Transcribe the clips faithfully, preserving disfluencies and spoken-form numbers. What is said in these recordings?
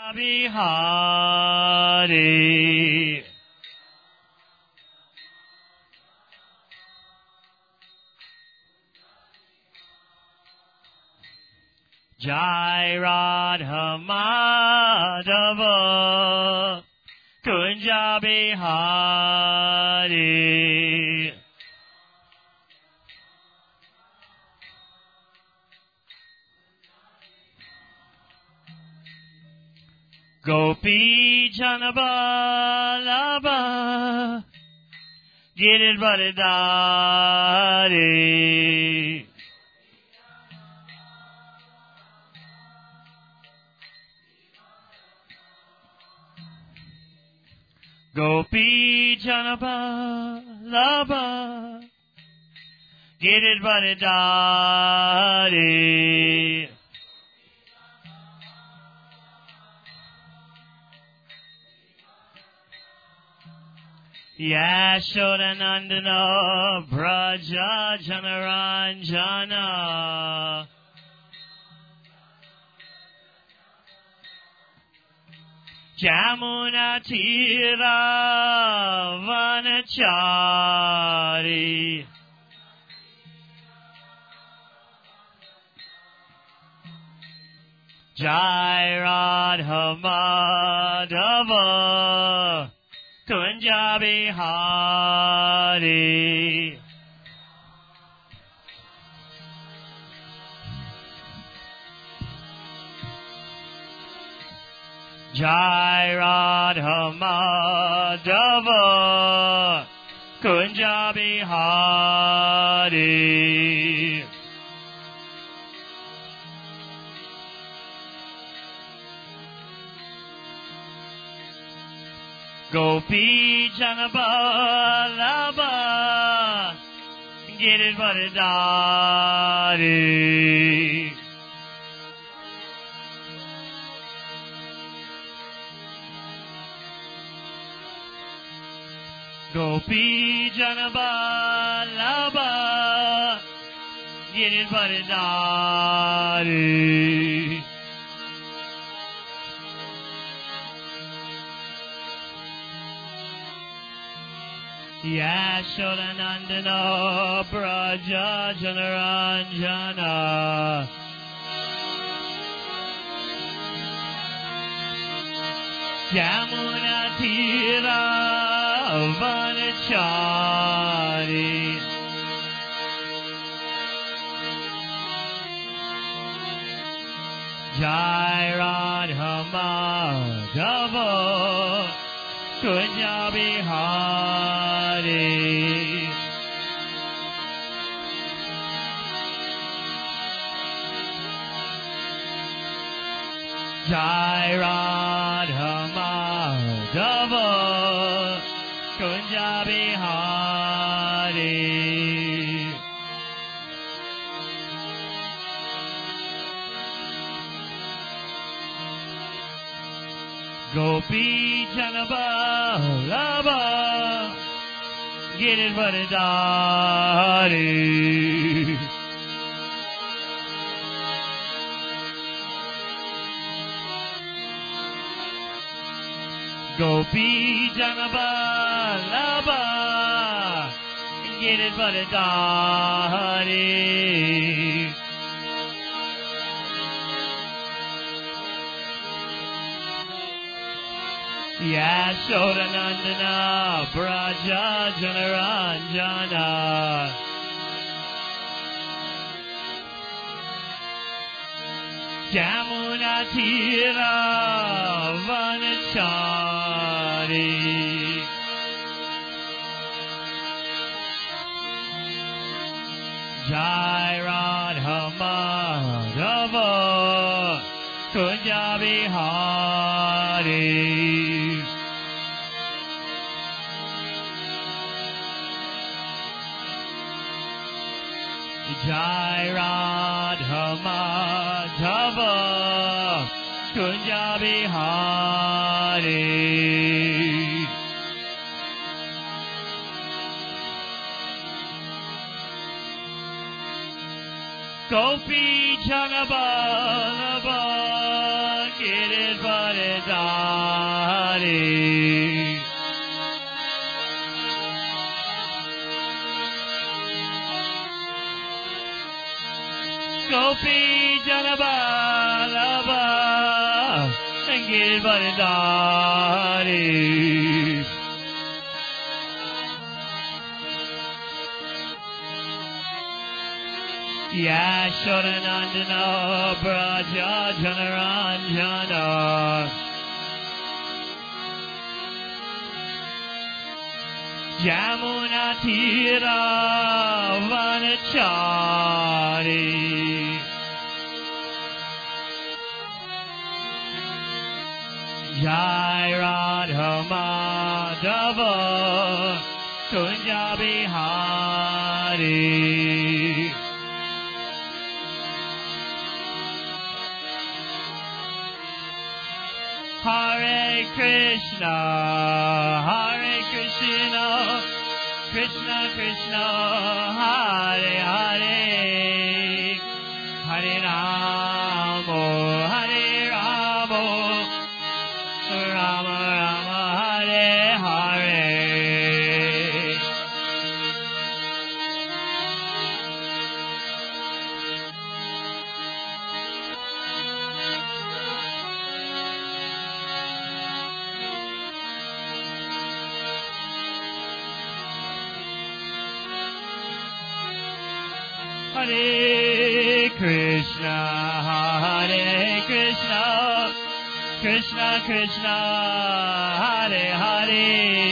Bihari. Jai Radha Madhava Kunja Bihari. Gopi Janabalaba Giridvaridari. Gopi Janabalaba Giridvaridari. Yashodanandana Braja Janaranjana. Jamuna Tira Vanachari. Jai Radha Madhava Kunja Bihari. Jai Radha Madhava Kunja Bihari. Gopi Janabalaba Giridvaridari. Gopi Janabalaba Giridvaridari. Yashodanandana Braja Janaranjana. Jamuna Tira Vanachari. Jai Radha Madhava Kunja Bihari. Jai Radha Madhava Kunja Bihari. Gopi Janabalaba Giridvaridari. Gopi Janabalaba Giridvaridari. Yashodanandana Braja Janaranjana. Jamuna Tira Vanachari. Jai Radha Madhava Kunja Bihari. Jai Radha Madhava Kunja Bihari. Gopi Janabalaba Giridvaridari. Giridhari. Gopi Janabalabha Giridhari. Yashodanandana Braja Janaranjana. Jamuna Tira Vanachari. Jai Radha Madhava Kunja Bihari. Hare Krishna, Hare Krishna, Krishna Krishna, Hare Hare, Hare Rama, Hare Rama, Rama Rama, Hare Hare. Hare Krishna, Hare Krishna, Krishna Krishna, Hare Hare,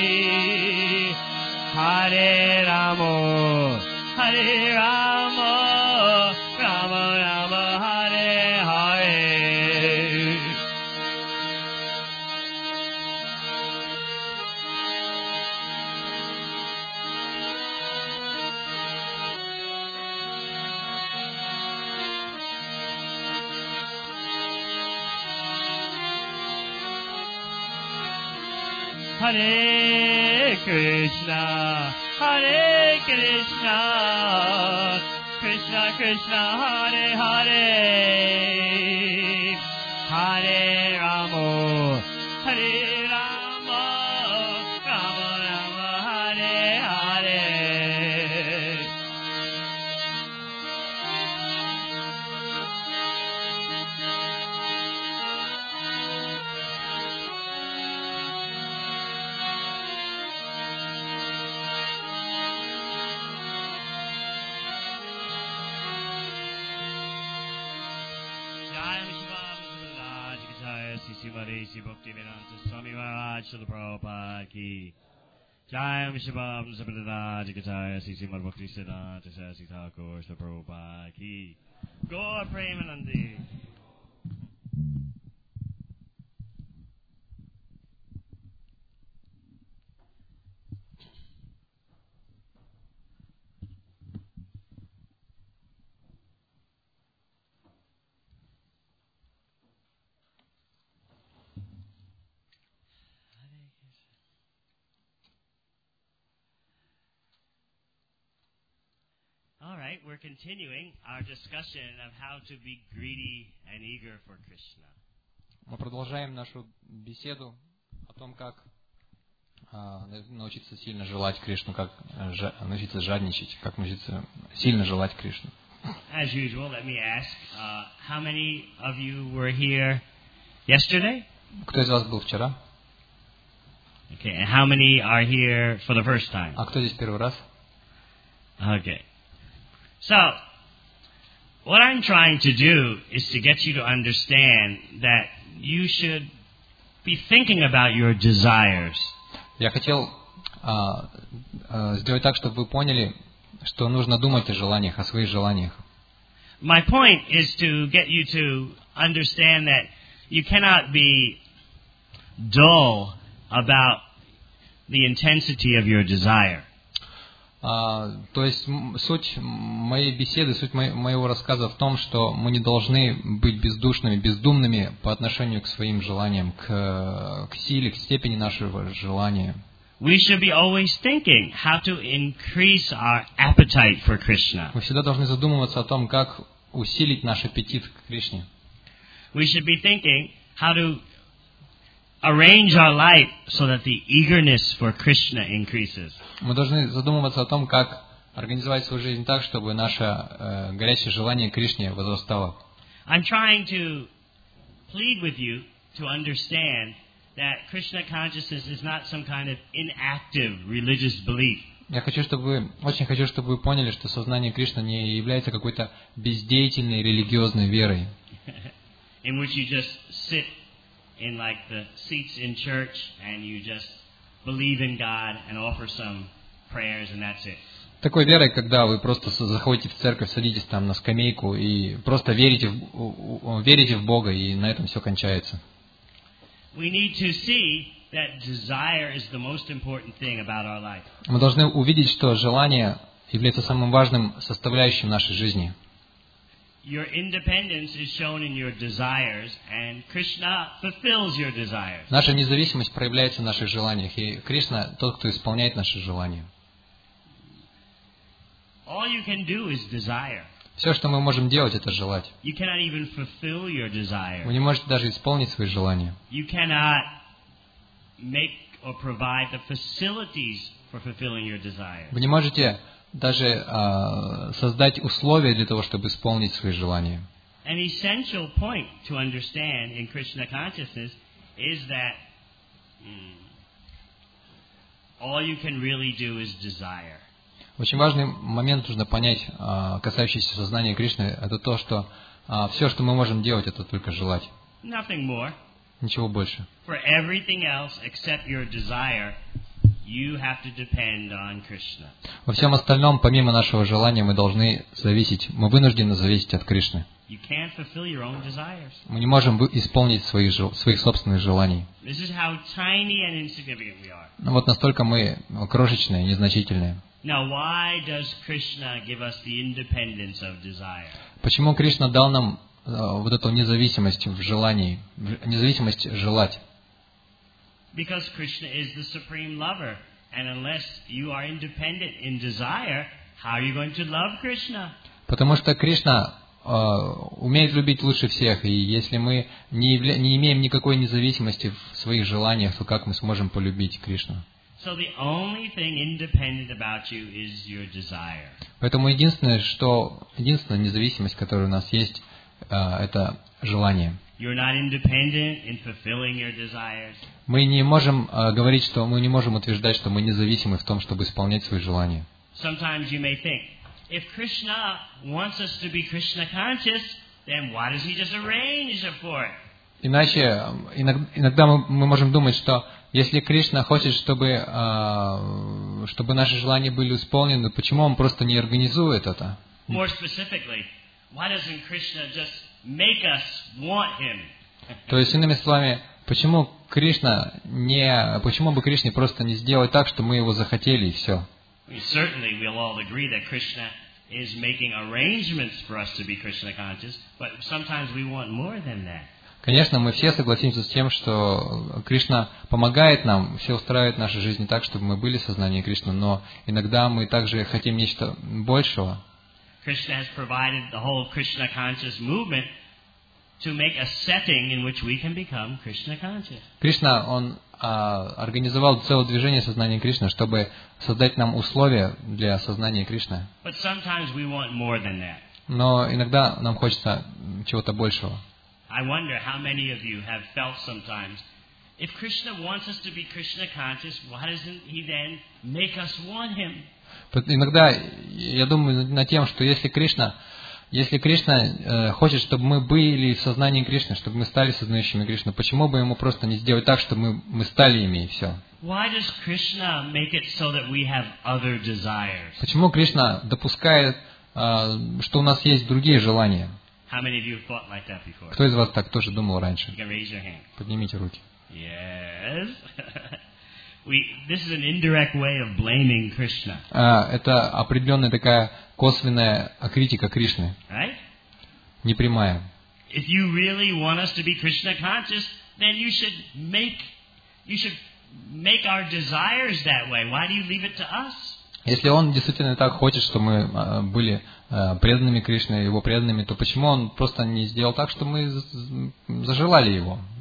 Hare Rama, Hare Rama, Rama Rama, Hare Hare. Hare Krishna, Hare Krishna, Krishna Krishna, Hare Hare, Hare Rama, Hare Rama, Rama Rama, Hare Hare. Sri Bhaktivedanta Swami Maharaj Srila Prabhupada Ki Jai Vishabham Sabadana Jikataya Sri Bhakti Siddhanta Saraswati Thakur Srila Prabhupada Ki Gaur Premanandi. All right, we're continuing our discussion of how to be greedy and eager for Krishna. Мы продолжаем нашу беседу о том, как а, научиться сильно желать Кришну, как жа, научиться жадничать, как научиться сильно желать Кришну. As usual, let me ask, uh, how many of you were here yesterday? Кто из вас был вчера? Okay, and how many are here for the first time? А кто здесь первый раз? Okay. So, what I'm trying to do is to get you to understand that you should be thinking about your desires. Я хотел а, а, сделать так, чтобы вы поняли, что нужно думать о желаниях, о своих желаниях. My point is to get you to understand that you cannot be dull about the intensity of your desire. А, то есть суть моей беседы, суть мо- моего рассказа в том, что мы не должны быть бездушными, бездумными по отношению к своим желаниям, к, к силе, к степени нашего желания. We should be always thinking how to increase our appetite for Krishna. Мы всегда должны задумываться о том, как усилить наш аппетит к Кришне. We should be thinking how to arrange our life so that the eagerness for Krishna increases. Мы должны задумываться о том, как организовать свою жизнь так, чтобы наше э, горячее желание к Кришне возрастало. I'm trying to plead with you to understand that Krishna consciousness is not some kind of inactive religious belief. Я хочу, чтобы вы, очень хочу, чтобы вы поняли, что сознание Кришны не является какой-то бездеятельной религиозной верой, in which you just sit in like the seats in church and you just believe in God and offer some prayers and that's it. Такой верой, когда вы просто заходите в церковь, садитесь там на скамейку и просто верите в, верите в Бога, и на этом все кончается. We need to see that desire is the most important thing about our life. Мы должны увидеть, что желание является самым важным составляющим нашей жизни. Your independence is shown in your desires, and Krishna fulfills your desires. Наша независимость проявляется в наших желаниях, и Кришна тот, кто исполняет наши желания. All you can do is desire. Все, что мы можем делать, это желать. You cannot even fulfill your desire. Вы не можете даже исполнить свои желания. You cannot make or provide the facilities for fulfilling your desire. Вы не можете даже э, создать условия для того, чтобы исполнить свои желания. An essential point to understand in Krishna consciousness is that mm, all you can really do is desire. Очень важный момент нужно понять, э, касающийся сознания Кришны, это то, что э, все, что мы можем делать, это только желать. Nothing more. Ничего больше. For everything else except your desire, you have to depend on Krishna. Во всем остальном, помимо нашего желания, мы должны зависеть, мы вынуждены зависеть от Кришны. You can't fulfill your own desires. Мы не можем исполнить своих, своих собственных желаний. This is how tiny and insignificant we are. Ну, вот настолько мы крошечные, незначительные. Now, why does Krishna give us the independence of desire? Почему Кришна дал нам э, вот эту независимость в желании, независимость желать? Because Krishna is the supreme lover, and unless you are independent in desire, how are you going to love Krishna? Потому что Кришна э, умеет любить лучше всех, и если мы не, явля... не имеем никакой независимости в своих желаниях, то как мы сможем полюбить Кришну? So the only thing independent about you is your desire. Поэтому единственное, что единственная независимость, которая у нас есть, э, это желание. You're not independent in fulfilling your desires. Мы не можем э, говорить, что мы не можем утверждать, что мы независимы в том, чтобы исполнять свои желания. Sometimes you may think, if Krishna wants us to be Krishna conscious, then why does he just arrange it for it? Иначе иногда мы, мы можем думать, что если Кришна хочет, чтобы, э, чтобы наши желания были исполнены, почему он просто не организует это? More specifically, why doesn't Krishna just make us want him? То есть, иными словами, почему Кришна не, почему бы Кришне просто не сделать так, что мы его захотели и все? Certainly, we'll all agree that Krishna is making arrangements for us to be Krishna conscious, but sometimes we want more than that. Конечно, мы все согласимся с тем, что Кришна помогает нам, все устраивает нашу жизнь так, чтобы мы были в сознании Кришны, но иногда мы также хотим нечто большего. Krishna has provided the whole Krishna conscious movement to make a setting in which we can become Krishna conscious. Кришна, он а, организовал целое движение сознания Кришны, чтобы создать нам условия для сознания Кришны. But sometimes we want more than that. Но иногда нам хочется чего-то большего. I wonder how many of you have felt sometimes, if Krishna wants us to be Krishna conscious, why doesn't he then make us want him? Иногда я думаю над тем, что если Кришна, если Кришна э, хочет, чтобы мы были в сознании Кришны, чтобы мы стали сознающими Кришну, почему бы ему просто не сделать так, чтобы мы, мы стали ими и все? Why does Krishna make it so that we have other desires? Почему Кришна допускает, э, что у нас есть другие желания? How many of you have thought like that before? Кто из вас так тоже думал раньше? You can raise your hand. Поднимите руки. Yes. we, this is an indirect way of blaming Krishna. А, это определенная такая косвенная критика Кришны. Right? Непрямая. If you really want us to be Krishna conscious, then you should make you should make our desires that way. Why do you leave it to us? Если он действительно так хочет, чтобы мы были преданными Кришне, его преданными, то почему он просто не сделал так, что мы зажелали его?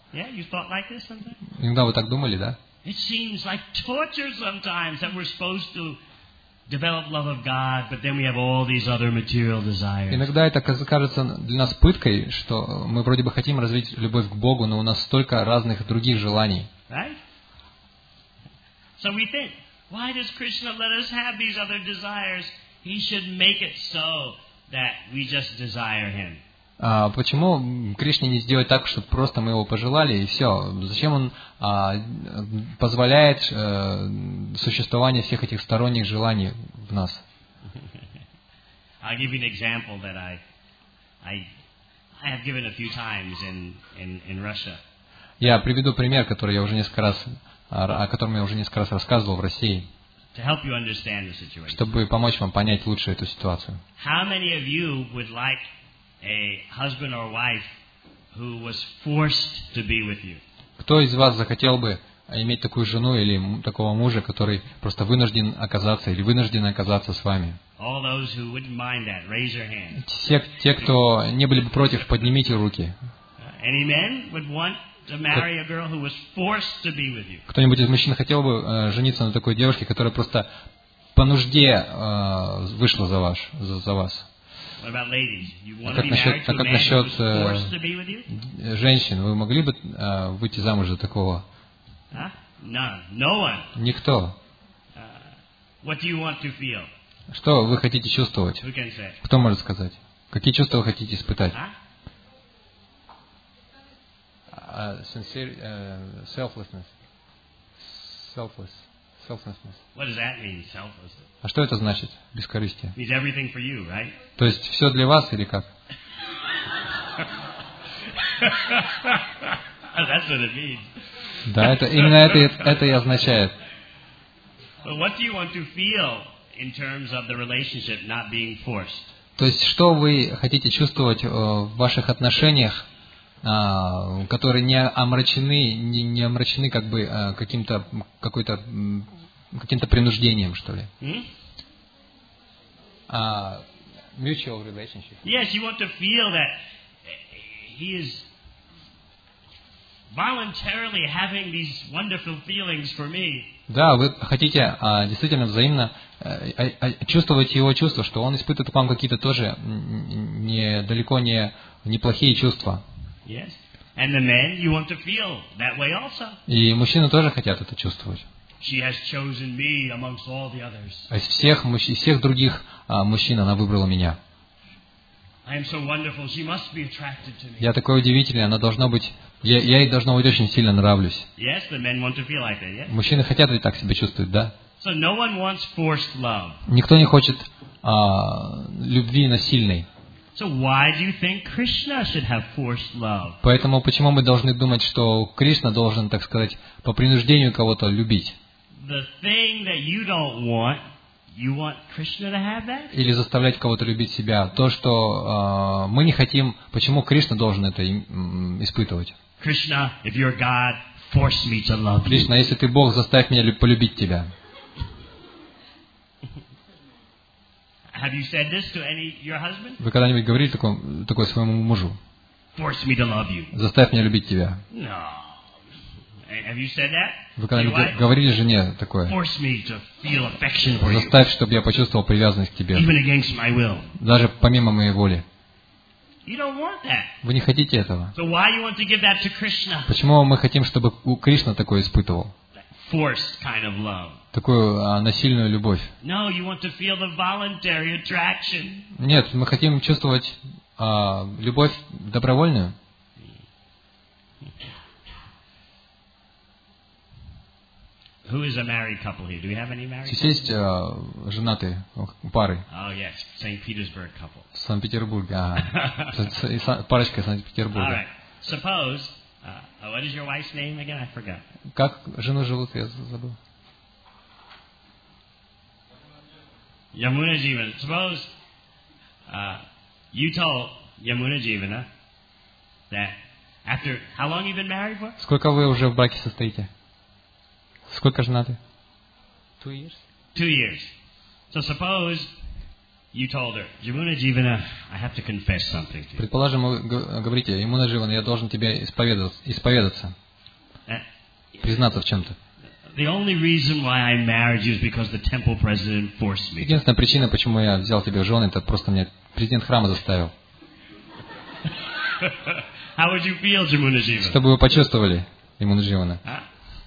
Yeah, you thought like this sometimes? Иногда вы так думали, да? It seems like torture sometimes that we're supposed to develop love of God, but then we have all these other material desires. Иногда это кажется для нас пыткой, что мы вроде бы хотим развить любовь к Богу, но у нас столько разных других желаний. Right? So we think, why does Krishna let us have these other desires? He should make it so that we just desire Him. А почему Кришне не сделать так, чтобы просто мы его пожелали и все? Зачем он а, позволяет а, существование всех этих сторонних желаний в нас? I'll give you an example that I, I, I have given a few times in, in, in Russia. Я приведу пример, который я уже несколько раз, о котором я уже несколько раз рассказывал в России, to help you understand the situation. Чтобы помочь вам понять лучше эту ситуацию. How many of you would like a husband or wife who was forced to be with you? Кто из вас захотел бы иметь такую жену или такого мужа, который просто вынужден оказаться или вынужден оказаться с вами? All those who wouldn't mind that, raise your hand. Те, те, кто не были бы против, поднимите руки. Any men would want to marry a girl who was forced to be with you? Кто-нибудь из мужчин хотел бы э, жениться на такой девушке, которая просто по нужде э, вышла за, ваш, за, за вас? What about ladies? You А want to как be насчет, married а to a как man насчет who was forced to be with you? э, женщин? Вы могли бы э, выйти замуж за такого? Huh? None. No one. Никто. Uh, what do you want to feel? Что вы хотите чувствовать? Who can say? Кто может сказать? Какие чувства вы хотите испытать? Huh? Uh, sincere, uh, selflessness. Selfless. Selflessness. What does that mean, selfless? А что это значит? Бескорыстие. It means everything for you, right? То есть все для вас или как? That's what it means. Да, это, именно это, это и означает. But what do you want to feel in terms of the relationship not being forced? То есть что вы хотите чувствовать э, в ваших отношениях, э, которые не омрачены, не, не омрачены как бы э, каким-то какой-то м, каким-то принуждением, что ли? Hmm? Uh, mutual relationship. Yes, you want to feel that he is voluntarily having these wonderful feelings for me. Да, вы хотите а, действительно взаимно а, а, чувствовать его чувства, что он испытывает к вам какие-то тоже не, далеко не неплохие чувства. Yes. And the men, you want to feel that way also. И мужчины тоже хотят это чувствовать. She has chosen me amongst all the others. А из всех, из всех других а, мужчин она выбрала меня. I am so wonderful. She must be attracted to me. Я такой удивительный, она должна быть, я, я ей должно быть очень сильно нравлюсь. Yes, the men want to feel like that, yes? Мужчины хотят ведь так себя чувствовать, да? So no one wants forced love. Никто не хочет а, любви насильной. So why do you think Krishna should have forced love? Поэтому почему мы должны думать, что Кришна должен, так сказать, по принуждению кого-то любить? The thing that you don't want, you want Krishna to have that? Или заставлять кого-то любить себя. То, что э, мы не хотим, почему Кришна должен это м, испытывать? Krishna, if you're God, force me to love you. Кришна, если ты Бог, заставь меня полюбить тебя. Have you said this to any your husband? Вы когда-нибудь говорили такое, такое своему мужу? Force me to love you. Заставь меня любить тебя. No. Have you said that? Вы To your когда-нибудь wife? говорили жене такое? Force me to feel affection for you, Заставь, чтобы я почувствовал привязанность к тебе. even against my will. Даже помимо моей воли. You don't want that. Вы не хотите этого. So why you want to give that to Krishna? Почему мы хотим, чтобы Кришна такое испытывал? That forced kind of love. Такую а, насильную любовь. No, you want to feel the voluntary attraction. Нет, мы хотим чувствовать а, любовь добровольную. Who is a married couple here? Do we have any married? Здесь есть а, женатые пары Oh yes, Saint Petersburg couple. в Санкт-Петербурге. Ага. С- с- с- Парочка из All Санкт-Петербурга. right. Suppose, uh, uh, what is your wife's name again? I forgot. Как жену зовут, я забыл. Yamuna Jivana. Suppose uh, you told Yamuna Jivana that after how long you been married for? Сколько вы уже в браке состоите? Сколько женаты? Two years. Two years. So suppose You told her, Jamuna Jivana, I have to confess something to you. Предположим, вы г- говорите, Ямуна Дживана, я должен тебе исповедоваться, исповедаться, Uh, признаться в чем-то. The only reason why I married you is because the temple president forced me. Единственная причина, почему я взял тебя в жены, это просто меня президент храма заставил. How would you feel, Jamuna Jivana? Что бы вы почувствовали, Ямуна Дживана? Huh?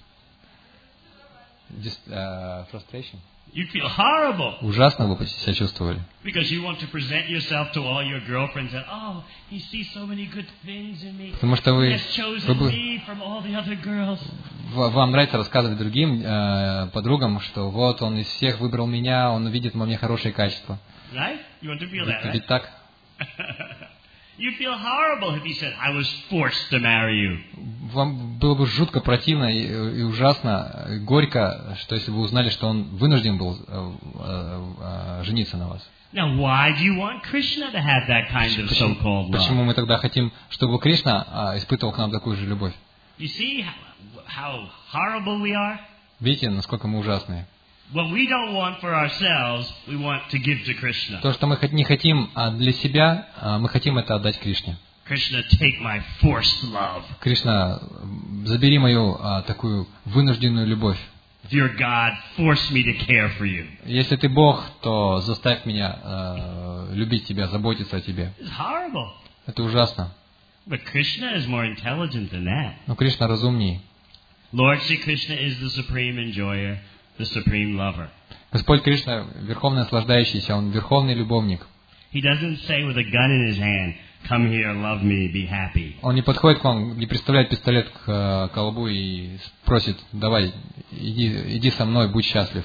Dis- uh, frustration? You'd feel horrible Ужасно вы себя чувствовали. because you want to present yourself to all your girlfriends and, oh, he sees so many good things in me. Потому что He вы, has вы chosen бы- me from all the other girls. в- вам нравится рассказывать другим э, подругам, что вот он из всех выбрал меня, он видит во мне хорошие качества. Right? You want to feel that, right? Ведь так? You'd feel horrible if he said, I was forced to marry you. Вам было бы жутко противно и, и ужасно, и горько, что если вы узнали, что он вынужден был э, э, э, жениться на вас. Now, why do you want Krishna to have that kind of Почему, so-called love? почему мы тогда хотим, чтобы Кришна а, испытывал к нам такую же любовь? You see how, how horrible we are? Видите, насколько мы ужасные? What we don't want for ourselves, we want to give to Krishna. То, что мы хот- не хотим а, для себя, а, мы хотим это отдать Кришне. Krishna, take my forced love. Кришна, забери мою а, такую вынужденную любовь. Dear God, force me to care for you. Если ты Бог, то заставь меня а, любить тебя, заботиться о тебе. It's horrible. Это ужасно. But Krishna is more intelligent than that. Но Кришна разумнее. Lord Sri Krishna is the supreme enjoyer, the supreme lover. Господь Кришна верховный наслаждающийся, Он верховный любовник. He doesn't say with a gun in his hand, come here, love me, be happy. Он не подходит к вам, не приставляет пистолет к э, колбу и просит, давай, иди, иди со мной, будь счастлив.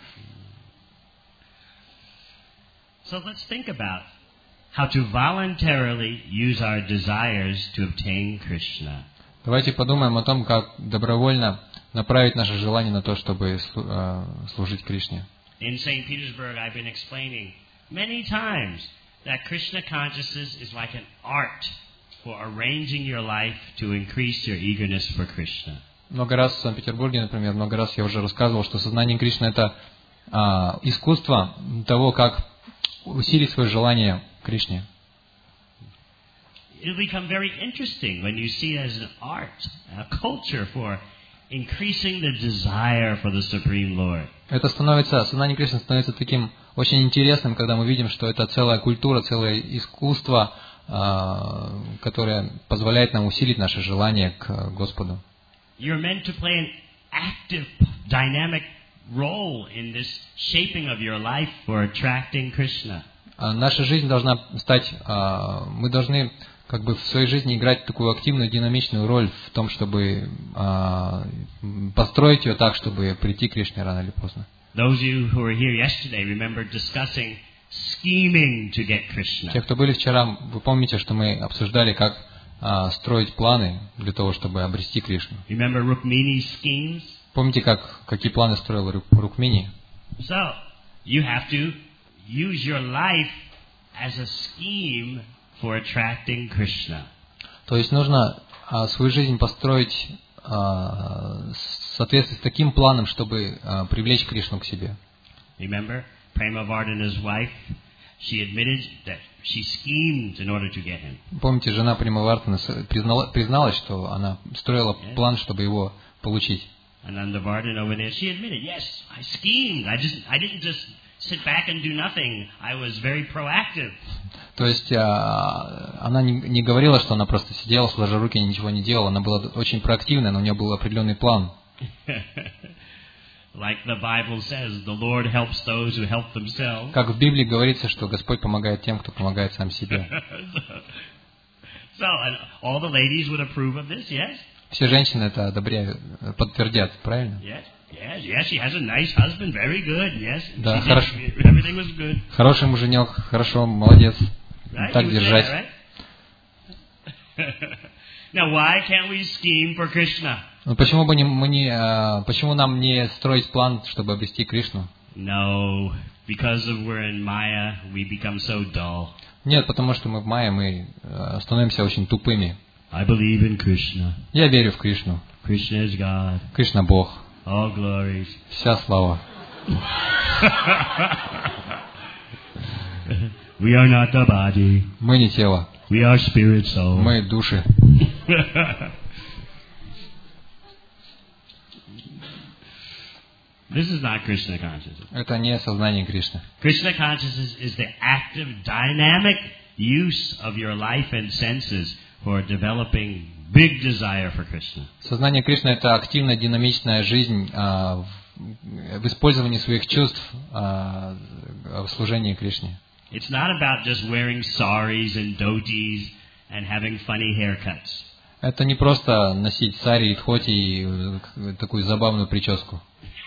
So let's think about how to voluntarily use our desires to obtain Krishna. Давайте подумаем о том, как добровольно направить наше желание на то, чтобы слу- э, служить Кришне. In Saint Petersburg, I've been explaining many times that Krishna consciousness is like an art for arranging your life to increase your eagerness for Krishna. Много раз в Санкт-Петербурге, например, много раз я уже рассказывал, что сознание Кришны – это а, искусство того, как усилить свое желание к Кришне. It'll become very interesting when you see it as an art, a culture for increasing the desire for the Supreme Lord. Это становится, сознание Кришны становится таким очень интересным, когда мы видим, что это целая культура, целое искусство, а, которое позволяет нам усилить наше желание к Господу. You're meant to play an active, dynamic role in this shaping of your life for attracting Krishna. А наша жизнь должна стать, а, мы должны как бы в своей жизни играть такую активную, динамичную роль в том, чтобы а, построить ее так, чтобы прийти к Кришне рано или поздно. Those of you who were here yesterday remember discussing scheming to get Krishna. Те, кто были вчера, вы помните, что мы обсуждали, как а, строить планы для того, чтобы обрести Кришну. Remember Rukmini's schemes? Помните, как, какие планы строил Рук- Рукмини? So, you have to use your life as a scheme for attracting Krishna. То есть нужно а, свою жизнь построить а, в соответствии с таким планом, чтобы а, привлечь Кришну к себе. Remember, Premavardhana's wife, she admitted that she schemed in order to get him. Помните, жена Примавартана признала, призналась, что она строила план, чтобы его получить. And Nandavardhana over there, she admitted, yes, I schemed. I just, I didn't just sit back and do nothing. I was very proactive. То есть а, она не, не говорила, что она просто сидела, сложа руки, ничего не делала. Она была очень проактивная, но у нее был определенный план. Like the Bible says, the Lord helps those who help themselves. Как в Библии говорится, что Господь помогает тем, кто помогает сам себе. So, and all the ladies would approve of this, yes? Все женщины это одобряют, подтвердят, правильно? Yes, yes, yes. She has a nice husband, very good. Yes, Да, she did- хорошо. everything was good. Хороший муженек, хорошо, молодец. Right? Так You would say держать. that, right? Now, why can't we scheme for Krishna? Ну почему бы не, мы не, а, почему нам не строить план, чтобы обрести Кришну? No, because of we're in Maya, we become so dull. Нет, потому что мы в мае мы а, становимся очень тупыми. I believe in Krishna. Я верю в Кришну. Krishna is God. Кришна Бог. All glories. Вся слава. We are not the body. Мы не тело, We are spirit soul. мы души. This is not Krishna consciousness. Это не сознание Кришны. Krishna consciousness is the active, dynamic use of your life and senses for developing big desire for Krishna. Сознание Кришны — это активная, динамичная жизнь а, в, в использовании своих чувств а, в служении Кришне. It's not about just wearing saris and dhotis and having funny haircuts. Это не просто носить сари и дхоти и такую забавную прическу.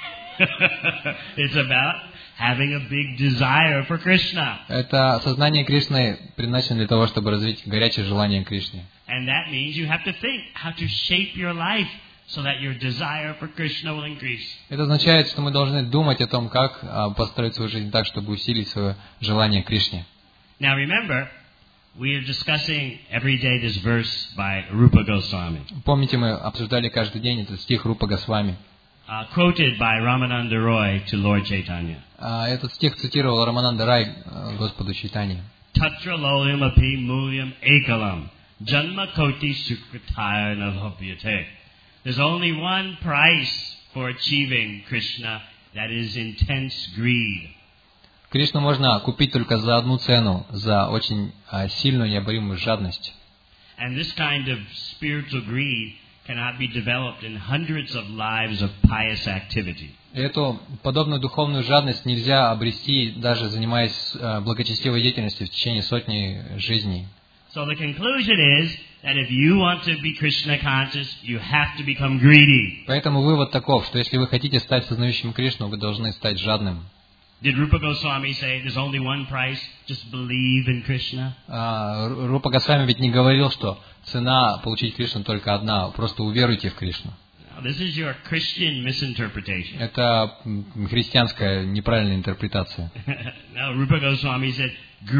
It's about having a big desire for Krishna. Это сознание Кришны предназначено для того, чтобы развить горячее желание Кришне. And that means you have to think how to shape your life so that your desire for Krishna will increase. Это означает, что мы должны думать о том, как а, построить свою жизнь так, чтобы усилить свое желание Кришне. Now remember, we are discussing every day this verse by Rupa Goswami, Помните, мы обсуждали каждый день этот стих Рупа Госвами. uh, quoted by Ramananda Roy to Lord Chaitanya. А, Этот стих цитировал Рамананда Рай а, Господу Чайтанье. Tatra loyam api mulyam ekalam janma koti sukritaya navabhyate. There's only one price for achieving Krishna, that is intense greed. Кришну можно купить только за одну цену, за очень а, сильную необоримую жадность. And this kind of spiritual greed cannot be developed in hundreds of lives of pious activity. И эту подобную духовную жадность нельзя обрести, даже занимаясь а, благочестивой деятельностью в течение сотни жизней. So the conclusion is that if you want to be Krishna conscious, you have to become greedy. Поэтому вывод таков, что если вы хотите стать сознающим Кришну, вы должны стать жадным. Did Rupa Goswami say there's only one price? Just believe in Krishna? А, Рупа Госвами ведь не говорил, что цена получить Кришну только одна, просто уверуйте в Кришну. Now, this is your Christian misinterpretation. Это м, христианская неправильная интерпретация. Now, Rupa Goswami said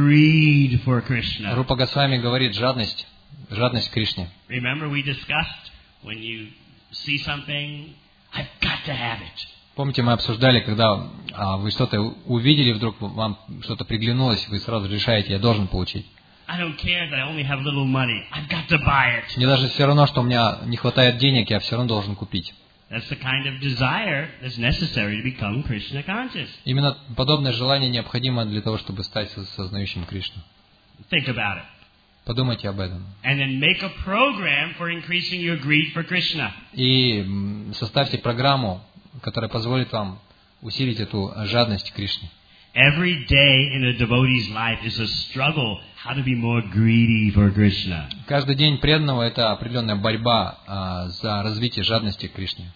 greed for Krishna. Рупа Госвами говорит жадность, жадность к Кришне. Remember we discussed when you see something, I've got to have it. Помните, мы обсуждали, когда а, вы что-то увидели, вдруг вам что-то приглянулось, вы сразу решаете, я должен получить. I don't care that I only have little money. I've got to buy it. Мне даже все равно, что у меня не хватает денег, я все равно должен купить. That's the kind of desire that's necessary to become Krishna conscious. Именно подобное желание необходимо для того, чтобы стать со- сознающим Кришну. Think about it. Подумайте об этом. And then make a program for increasing your greed for Krishna. И м, составьте программу, которая позволит вам усилить эту жадность к Кришне. Every day in a devotee's life is a struggle how to be more greedy for Krishna. Каждый день преданного — это определенная борьба а, за развитие жадности к Кришне.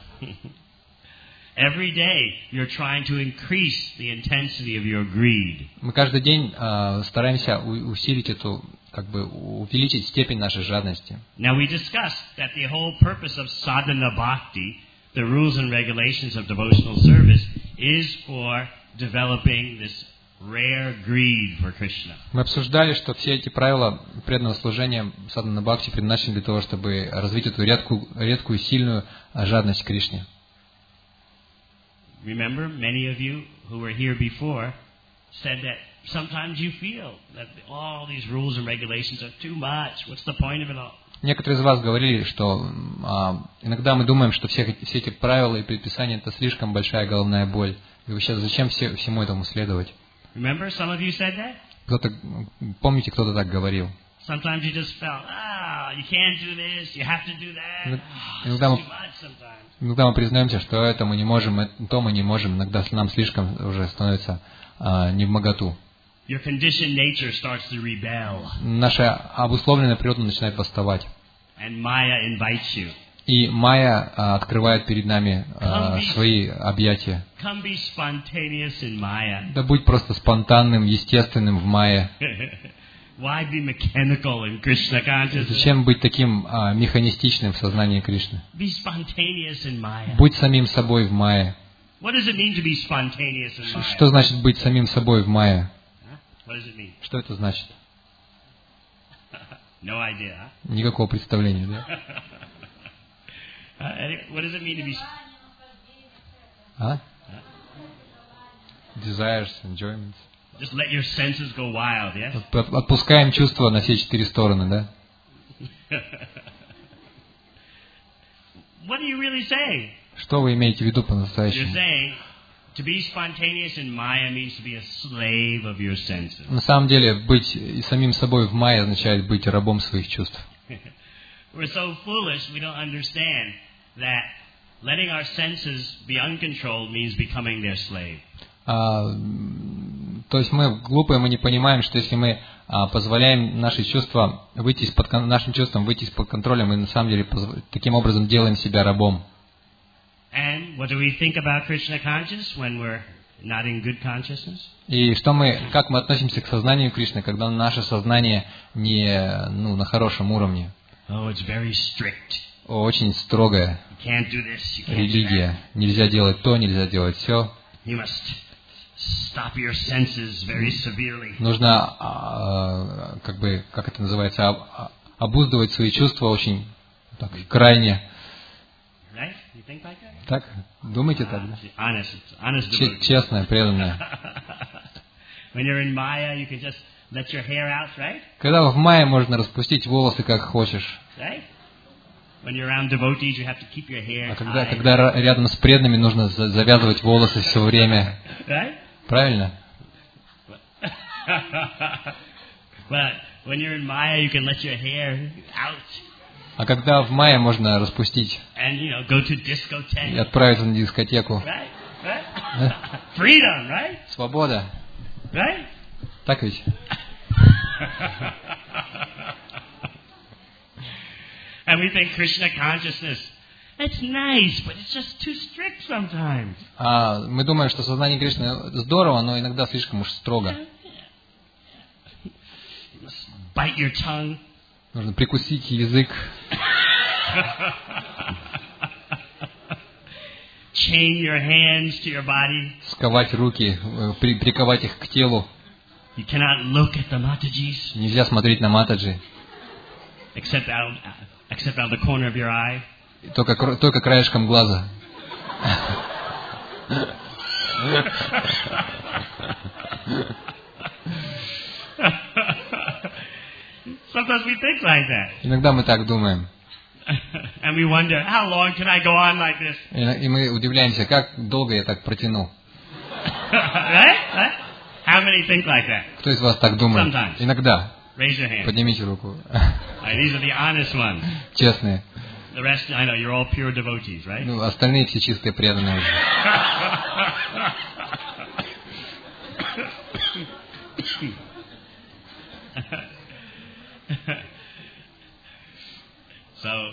Every day you're trying to increase the intensity of your greed. Мы каждый день а, стараемся у- усилить эту, как бы увеличить степень нашей жадности. Now we discussed that the whole purpose of sadhana bhakti, the rules and regulations of devotional service, is for developing this rare greed for Krishna. Мы обсуждали, что все эти правила преданного служения садхана бхакти предназначены для того, чтобы развить эту редкую, редкую сильную а, жадность к Кришне. Remember, many of you who were here before said that sometimes you feel that all these rules and regulations are too much. What's the point of it all? Некоторые из вас говорили, что а, иногда мы думаем, что все, все эти правила и предписания — это слишком большая головная боль. И вообще, зачем все, всему этому следовать? Remember, some of you said that? Кто-то, помните, кто-то так говорил. Sometimes you just felt, ah, you can't do this, you have to do that. Ну, Ah, it's иногда мы- too much sometimes. Иногда мы признаемся, что это мы не можем, это- то мы не можем. Иногда нам слишком уже становится а, невмоготу. Your conditioned nature starts to rebel, Наша обусловленная природа начинает восставать. and Maya invites you. И Майя а, открывает перед нами а, свои объятия. Come be spontaneous in Maya. Да будь просто спонтанным, естественным в Майе. Why be mechanical in Krishna consciousness? Зачем быть таким а, механистичным в сознании Кришны? Be spontaneous in Maya. Будь самим собой в Майе. What does it mean to be spontaneous in Maya? Что значит быть самим собой в Майе? Huh? What does it mean? Что это значит? No idea. Huh? Никакого представления, да? Uh, anyway, what does it mean to be? А? Desires, enjoyments. Just let your senses go wild, yes? Отпускаем чувства на все четыре стороны, да? What are you really saying? Что вы имеете в виду You're по-настоящему? saying to be spontaneous in Maya means to be a slave of your senses. На самом деле, быть самим собой в майя означает быть рабом своих чувств. We're so foolish we don't understand that letting our senses be uncontrolled means becoming their slave. А, то есть мы глупые, мы не понимаем, что если мы а, позволяем наши чувства выйти из-под нашим чувствам выйти из-под контроля, мы на самом деле позв... таким образом делаем себя рабом. And what do we think about Krishna consciousness when we're not in good consciousness? И что мы, как мы относимся к сознанию Кришны, когда наше сознание не, ну, на хорошем уровне? Oh, it's very strict. Очень строгая You can't do this, you can't do религия. that. Нельзя делать то, нельзя делать все. You must stop your senses very severely. Нужно, а, как бы, как это называется, об- обуздывать свои чувства очень так, крайне. Right? You think like that? Так? Думаете так, да? Honest, honest Че- devotee. Честное, преданное. When you're in Maya, you can just let your hair out, right? Когда в мае можно распустить волосы как хочешь. Right? When you're around devotees, you have to keep your hair А когда, tied. когда ра- рядом с преданными нужно за- завязывать волосы все время. Right? Правильно? But when you're in Maya, you can let your hair out А когда в мае можно распустить and, you know, go to и discotheque. отправиться на дискотеку. Right? Right? Freedom, right? Свобода. Right? Так ведь? And we think Krishna consciousness, it's nice, but it's just too strict sometimes. А мы думаем, что сознание Кришны здорово, но иногда слишком уж строго. You must bite your tongue. Нужно прикусить язык, Chain your hands to your body. сковать руки, э, при- приковать их к телу. You cannot look at the Matajis Нельзя смотреть на матаджи. except out, except out the corner of your eye. Только, кр- только краешком глаза. Sometimes we think like that. Иногда мы так думаем. And we wonder, how long can I go on like this? И, и мы удивляемся, как долго я так протяну. Right? Right? How many think like that? Кто из вас так думает? Sometimes. Иногда. Raise your hand. Поднимите руку. Right, these are the honest ones. Честные. The rest, I know, you're all pure devotees, right? Ну, остальные все чистые преданные уже. So,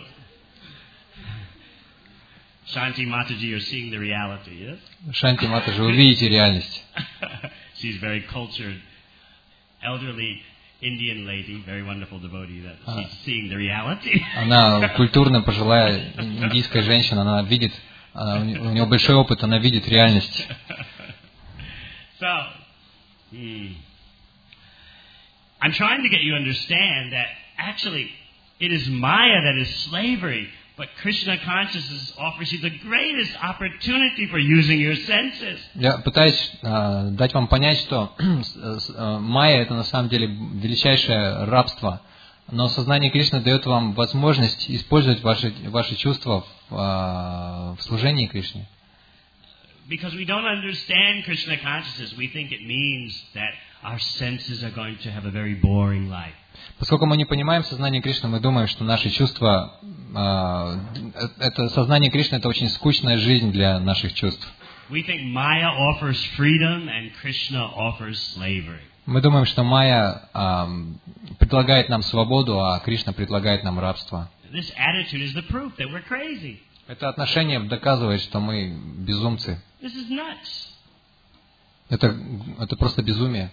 Shanti Mataji, you're seeing the reality, yes? Шанти Матаджи, вы видите реальность. She's very cultured, elderly Indian lady, very wonderful devotee, that she's seeing the reality. Она культурная, пожилая индийская женщина, она видит, она, у нее большой опыт, она видит реальность. So, hmm, I'm trying to get you to understand that actually it is Maya that is slavery, but Krishna consciousness offers you the greatest opportunity for using your senses. Я пытаюсь э, дать вам понять, что э, майя это на самом деле величайшее рабство, но сознание Кришны дает вам возможность использовать ваши, ваши чувства в, э, в служении Кришне. Because we don't understand Krishna consciousness, we think it means that our senses are going to have a very boring life. Поскольку мы не понимаем сознание Кришны, мы думаем, что наши чувства, э, это сознание Кришны это очень скучная жизнь для наших чувств. We think Maya offers freedom and Krishna offers slavery. Мы думаем, что майя э, предлагает нам свободу, а Кришна предлагает нам рабство. This attitude is the proof that we're crazy. Это отношение доказывает, что мы безумцы. This is nuts. Это, это просто безумие.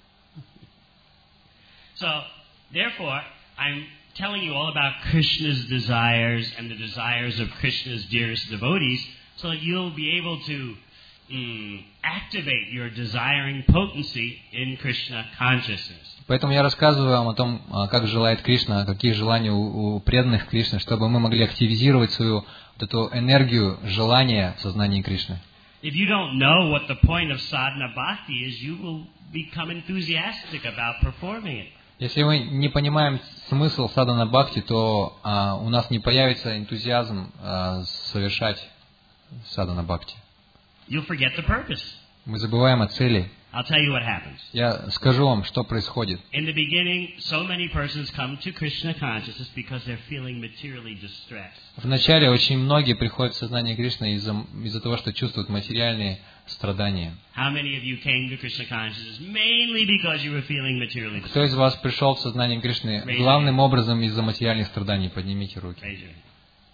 So, therefore, I'm telling you all about Krishna's desires and the desires of Krishna's dearest devotees so that you'll be able to mm, activate your desiring potency in Krishna consciousness. Поэтому я рассказываю вам о том, как желает Кришна, какие желания у, у преданных Кришны, чтобы мы могли активизировать свою вот эту энергию желания в сознании Кришны. If you don't know what the point of sadhana bhakti is, you will become enthusiastic about performing it. Если мы не понимаем смысл садхана бхакти, то а, у нас не появится энтузиазм а, совершать садхана бхакти. You'll forget the purpose. Мы забываем о цели. I'll tell you what happens. Я скажу вам, что происходит. In the beginning, so many persons come to Krishna consciousness because they're feeling materially distressed. Вначале очень многие приходят в сознание Кришны из-за из-за того, что чувствуют материальные страдания. How many of you came to Krishna consciousness mainly because you were feeling materially distressed? Кто из вас пришел в сознание Кришны главным образом из-за материальных страданий? Поднимите руки. Raise your hand.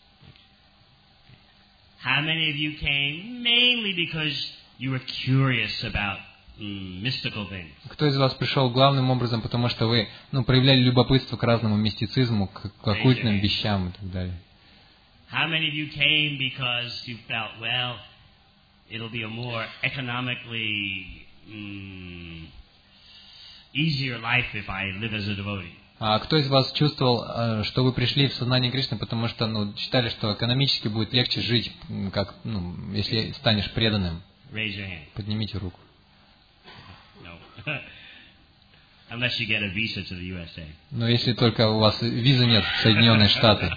How many of you came mainly because you were curious about mm, mystical things? Кто из вас пришел главным образом, потому что вы ну, проявляли любопытство к разному мистицизму, к, к оккультным вещам и так далее? How many of you came because you felt, well, it'll be a more economically mm, easier life if I live as a devotee? А кто из вас чувствовал, что вы пришли в сознание Кришны, потому что ну, считали, что экономически будет легче жить, как, ну, если станешь преданным? Raise your hand. Поднимите руку. No. Unless you get a visa to the ю эс эй. Но если только у вас визы нет в Соединенные Штаты.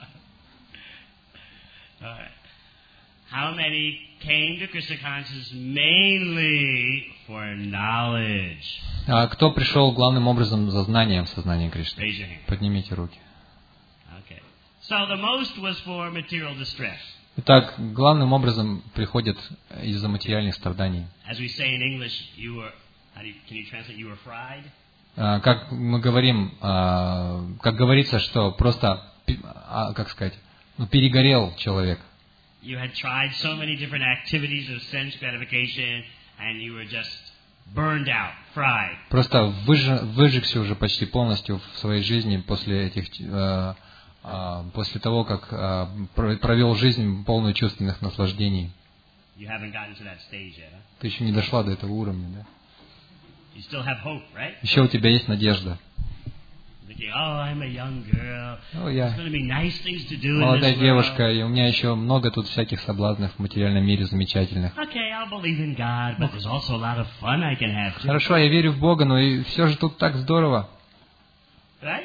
How many came to Krishna consciousness mainly for knowledge? А кто пришел главным образом за знанием в сознание Кришны? Raise your hand. Поднимите руки. Okay. So the most was for material distress. Итак, главным образом приходят из-за материальных страданий. As we say in English, you were, how do you, can you translate, you were fried? А, как мы говорим, а, как говорится, что просто, а, как сказать, ну, перегорел человек. You had tried so many different activities of sense gratification, and you were just burned out, fried. Просто выж, выжегся уже почти полностью в своей жизни после этих, э, э, после того, как э, провел жизнь полную чувственных наслаждений. You haven't gotten to that stage yet, huh? Ты еще не дошла до этого уровня, да? You still have hope, right? Еще у тебя есть надежда. Thinking, oh, I'm a young girl. О, There's я going to be nice things to do in молодая this world. девушка, и у меня еще много тут всяких соблазнов в материальном мире замечательных. Okay, I'll believe in God, but there's also a lot of fun I can have too. Хорошо, я верю в Бога, но и все же тут так здорово. Right?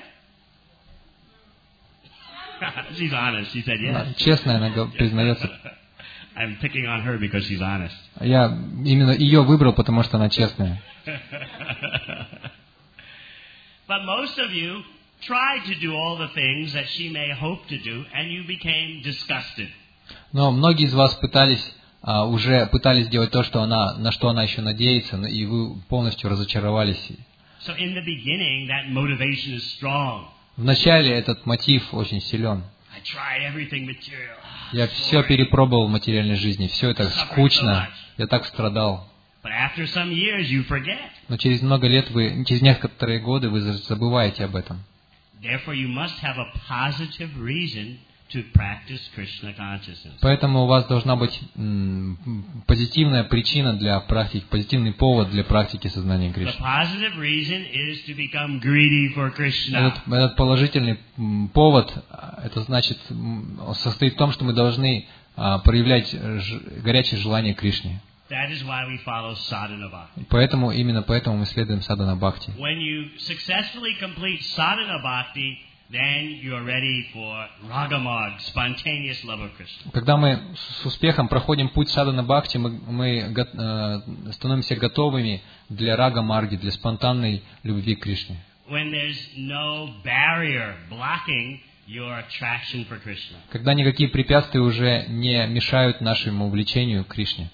She's honest. She said Она yes. честная, она го- признается. I'm picking on her because she's honest. Я именно ее выбрал, потому что она честная. But most of you tried to do all the things that she may hope to do, and you became disgusted. Но многие из вас пытались а, уже пытались делать то, что она, на что она еще надеется, но- и вы полностью разочаровались. So in the beginning, that motivation is strong. Вначале этот мотив очень силен. I tried everything material. Я все перепробовал в материальной жизни, все это скучно, я так страдал. But after some years, you forget. Но через много лет вы, через некоторые годы вы забываете об этом. Therefore, you must have a positive reason to practice Krishna consciousness. Поэтому у вас должна быть м, позитивная причина для практики, позитивный повод для практики сознания The Кришны. positive reason is to become greedy for Krishna. Этот, этот положительный м, повод, а, это значит, м, состоит в том, что мы должны а, проявлять ж, горячее желание к Кришне. That is why we follow sadhana bhakti. Поэтому, именно поэтому мы следуем садхана бхакти. When you successfully complete sadhana bhakti, then you are ready for ragamag, spontaneous love of Krishna. Когда мы с успехом проходим путь садхана бхакти, мы, мы го- э, становимся готовыми для рага марги, для спонтанной любви к Кришне. When there's no barrier blocking your attraction for Krishna. Когда никакие препятствия уже не мешают нашему увлечению к Кришне.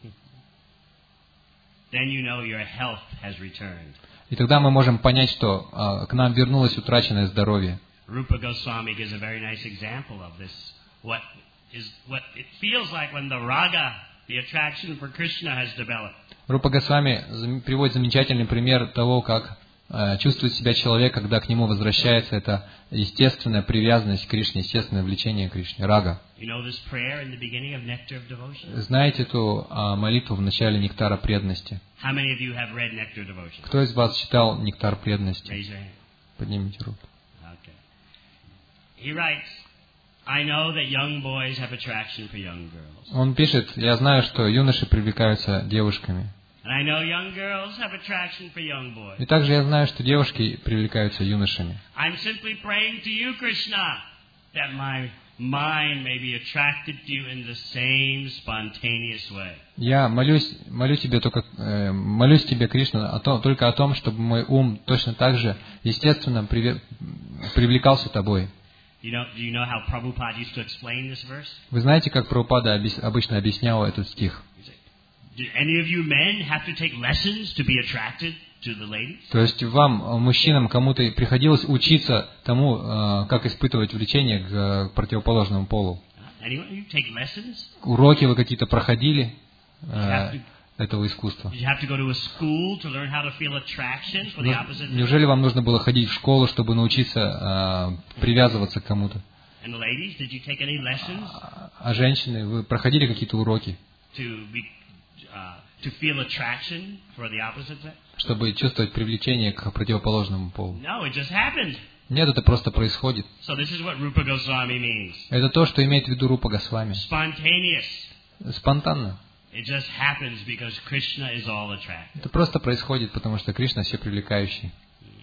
Then you know your health has returned. И тогда мы можем понять, что а, к нам вернулось утраченное здоровье. Rupa Goswami gives a very nice example of this. What is what it feels like when the raga, the attraction for Krishna, has developed. Рупа Госвами зам- приводит замечательный пример того, как а, чувствует себя человек, когда к нему возвращается эта естественная привязанность к Кришне, естественное влечение к Кришне, рага. You know this prayer in the beginning of Nectar of Devotion? Знаете эту а, молитву в начале нектара преданности? How many of you have read Nectar of Devotion? Кто из вас читал нектар преданности? Raise your hand. Поднимите руку. Okay. He writes, I know that young boys have attraction for young girls. Он пишет: я знаю, что юноши привлекаются девушками. And I know young girls have attraction for young boys. И также я знаю, что девушки привлекаются юношами. I'm simply praying to you, Krishna, that my mind may be attracted to you in the same spontaneous way. Я молюсь, молю тебе только, э, молюсь тебе, Кришна, о том, только о том, чтобы мой ум точно так же, естественно, приве- привлекался тобой. You know, do you know how Prabhupada used to explain this verse? Вы знаете, как Прабхупада объяс- обычно объяснял этот стих? Do any of you men have to take lessons to be attracted to the ladies? То есть вам, мужчинам, кому-то приходилось учиться тому, э, как испытывать влечение к, э, к противоположному полу. Anyone? You take lessons? Уроки вы какие-то проходили э, have to- этого искусства? Did you have to go to a school to learn how to feel attraction for the opposite sex? Неужели вам нужно было ходить в школу, чтобы научиться э, привязываться к кому-то? And the ladies, did you take any lessons А женщины, вы проходили какие-то уроки, to be, uh, to feel attraction for the opposite sex? чтобы чувствовать привлечение к противоположному полу? No, it just happened. Нет, это просто происходит. So this is what Rupa Goswami means. Это то, что имеет в виду Рупа Госвами. Spontaneous. Спонтанно. It just happens because Krishna is all attractive. Это просто происходит, потому что Кришна все привлекающий.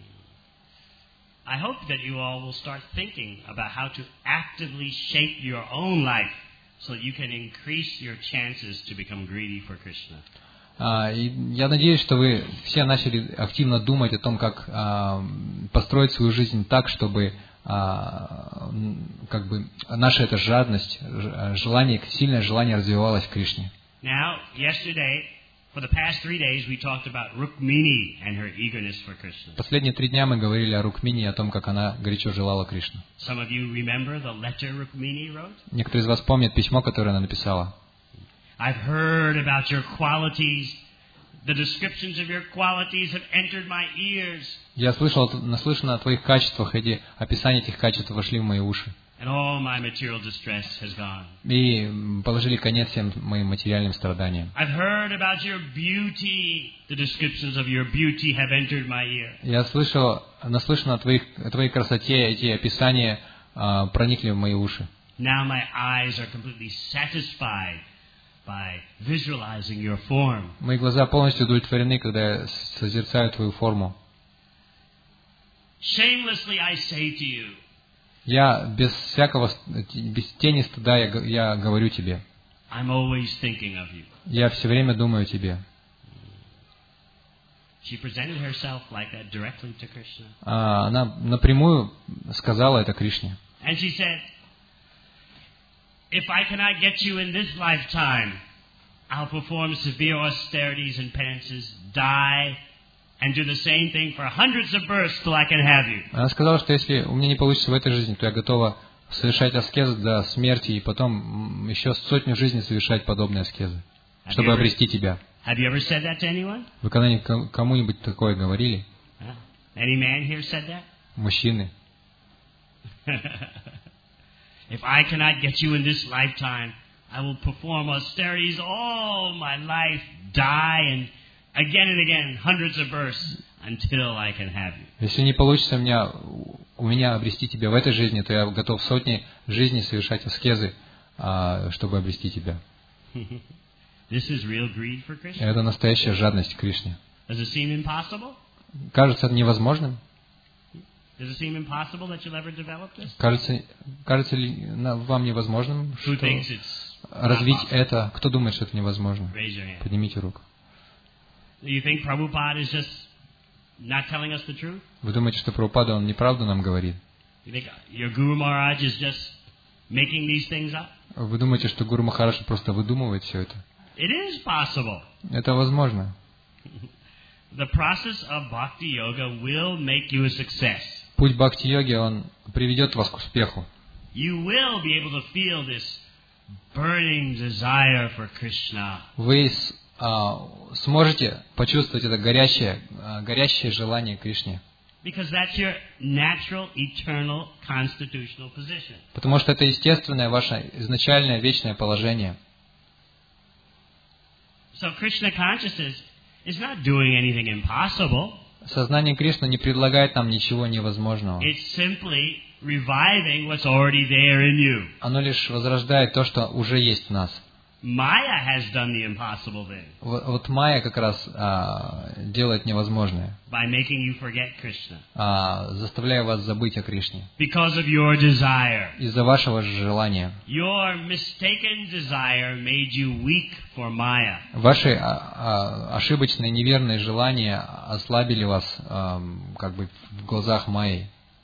I hope that you all will start thinking about how to actively shape your own life so that you can increase your chances to become greedy for Krishna. А, и я надеюсь, что вы все начали активно думать о том, как а, построить свою жизнь так, чтобы а, как бы наша эта жадность, ж- желание, сильное желание развивалось в Кришне. Now, yesterday, for the past three days, we talked about Rukmini and her eagerness for Krishna. Последние три дня мы говорили о Рукмини и о том, как она горячо желала Кришну. Some of you remember the letter Rukmini wrote? Некоторые из вас помнят письмо, которое она написала. I've heard about your qualities. The descriptions of your qualities have entered my ears. Я слышал, наслышан о твоих качествах, эти описания этих качеств вошли в мои уши. And all my material distress has gone. И положили конец всем моим материальным страданиям. I've heard about your beauty. The descriptions of your beauty have entered my ear. Я слышал, наслышан о, твоих, о твоей красоте, эти описания а, проникли в мои уши. Now my eyes are completely satisfied by visualizing your form. Мои глаза полностью удовлетворены, когда я созерцаю твою форму. Shamelessly I say to you, Я без всякого, без тени стыда я, г- я говорю тебе. I'm always thinking of you. Я все время думаю о тебе. She presented herself like that directly to Krishna. А, она напрямую сказала это Кришне. And she said, if I cannot get you in this lifetime, I'll perform severe austerities and penances, die, and do the same thing for hundreds of births till I can have you. Она сказала, что если у меня не получится в этой жизни, то я готова совершать аскезы до смерти и потом м, еще сотню жизней совершать подобные аскезы, чтобы обрести тебя. Have you ever said that to anyone? Вы когда-нибудь ком- кому-нибудь такое говорили? Huh? Any man here said that? Мужчины. If I cannot get you in this lifetime, I will perform austerities all my life, die, and again and again, hundreds of births, until I can have you. Если не получится у меня, у меня обрести тебя в этой жизни, то я готов сотни жизней совершать аскезы, а, чтобы обрести тебя. This is real greed for Krishna. Это настоящая жадность к Кришне. Does it seem impossible? Кажется это невозможным? Does it seem impossible that you'll ever develop this? Кажется, кажется ли на- вам невозможным Who что thinks it's развить это? Кто думает, что это невозможно? Raise your hand. Поднимите руку. Do you think Prabhupada is just not telling us the truth? Вы думаете, что Прабхупада, он неправду нам говорит? You think your Guru Maharaj is just making these things up? Вы думаете, что Гуру Махарадж просто выдумывает все это? It is possible. Это возможно. The process of bhakti yoga will make you a success. Путь бхакти-йоги, он приведет вас к успеху. You will be able to feel this burning desire for Krishna. Вы с- а, сможете почувствовать это горящее, а, горящее желание к Кришне. Because that's your natural, eternal, constitutional position. Потому что это естественное ваше изначальное вечное положение. So Krishna consciousness is not doing anything impossible. Сознание Кришны не предлагает нам ничего невозможного. It's simply reviving what's already there in you. Оно лишь возрождает то, что уже есть в нас. Maya has done the impossible thing. Вот, вот Майя как раз а, делает невозможное, By making you forget Krishna. а, заставляя вас забыть о Кришне. Because of your desire. Из-за вашего же желания. Your mistaken desire made you weak for Maya. Ваши а, а, ошибочные, неверные желания ослабили вас а, как бы в глазах Майи.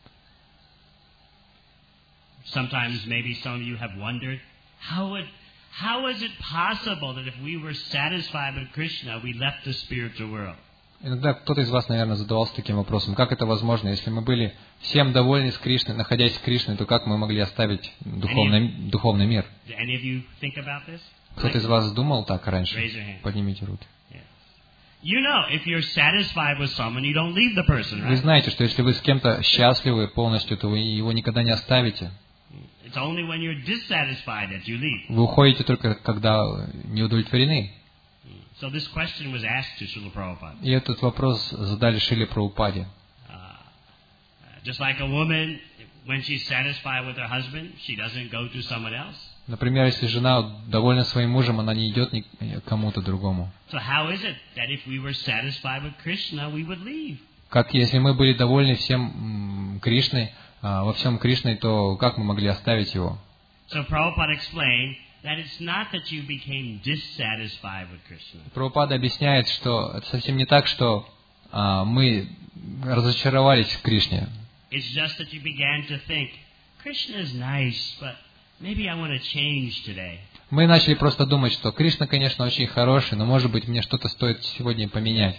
Sometimes maybe some of you have wondered, how would How is it possible that if we were satisfied with Krishna, we left the spiritual world? Иногда кто-то из вас, наверное, задавался таким вопросом, как это возможно? Если мы были всем довольны с Кришной, находясь с Кришной, то как мы могли оставить духовный, духовный мир? Any of you think about this? Кто-то из вас думал так раньше? Raise your hand. Поднимите руки. Yes. You know, if you're satisfied with someone, you don't leave the person, right? Вы знаете, что если вы с кем-то счастливы полностью, то вы его никогда не оставите. It's only when you're dissatisfied that you leave. Вы уходите только, когда не удовлетворены. So this question was asked to Srila Prabhupada. И этот вопрос задали Шриле Прабхупаде. Uh, just like a woman, when she's satisfied with her husband, she doesn't go to someone else. Например, если жена довольна своим мужем, она не идет ни к кому-то другому. So how is it that if we were satisfied with Krishna, we would leave? Как если мы были довольны всем Кришной, во всем Кришной, то как мы могли оставить его? So Prabhupada explained that it's not that you became dissatisfied with Krishna. Прабхупада объясняет, что это совсем не так, что а, мы разочаровались в Кришне. It's just that you began to think, Krishna is nice, but maybe I want to change today. Мы начали просто думать, что Кришна, конечно, очень хороший, но, может быть, мне что-то стоит сегодня поменять.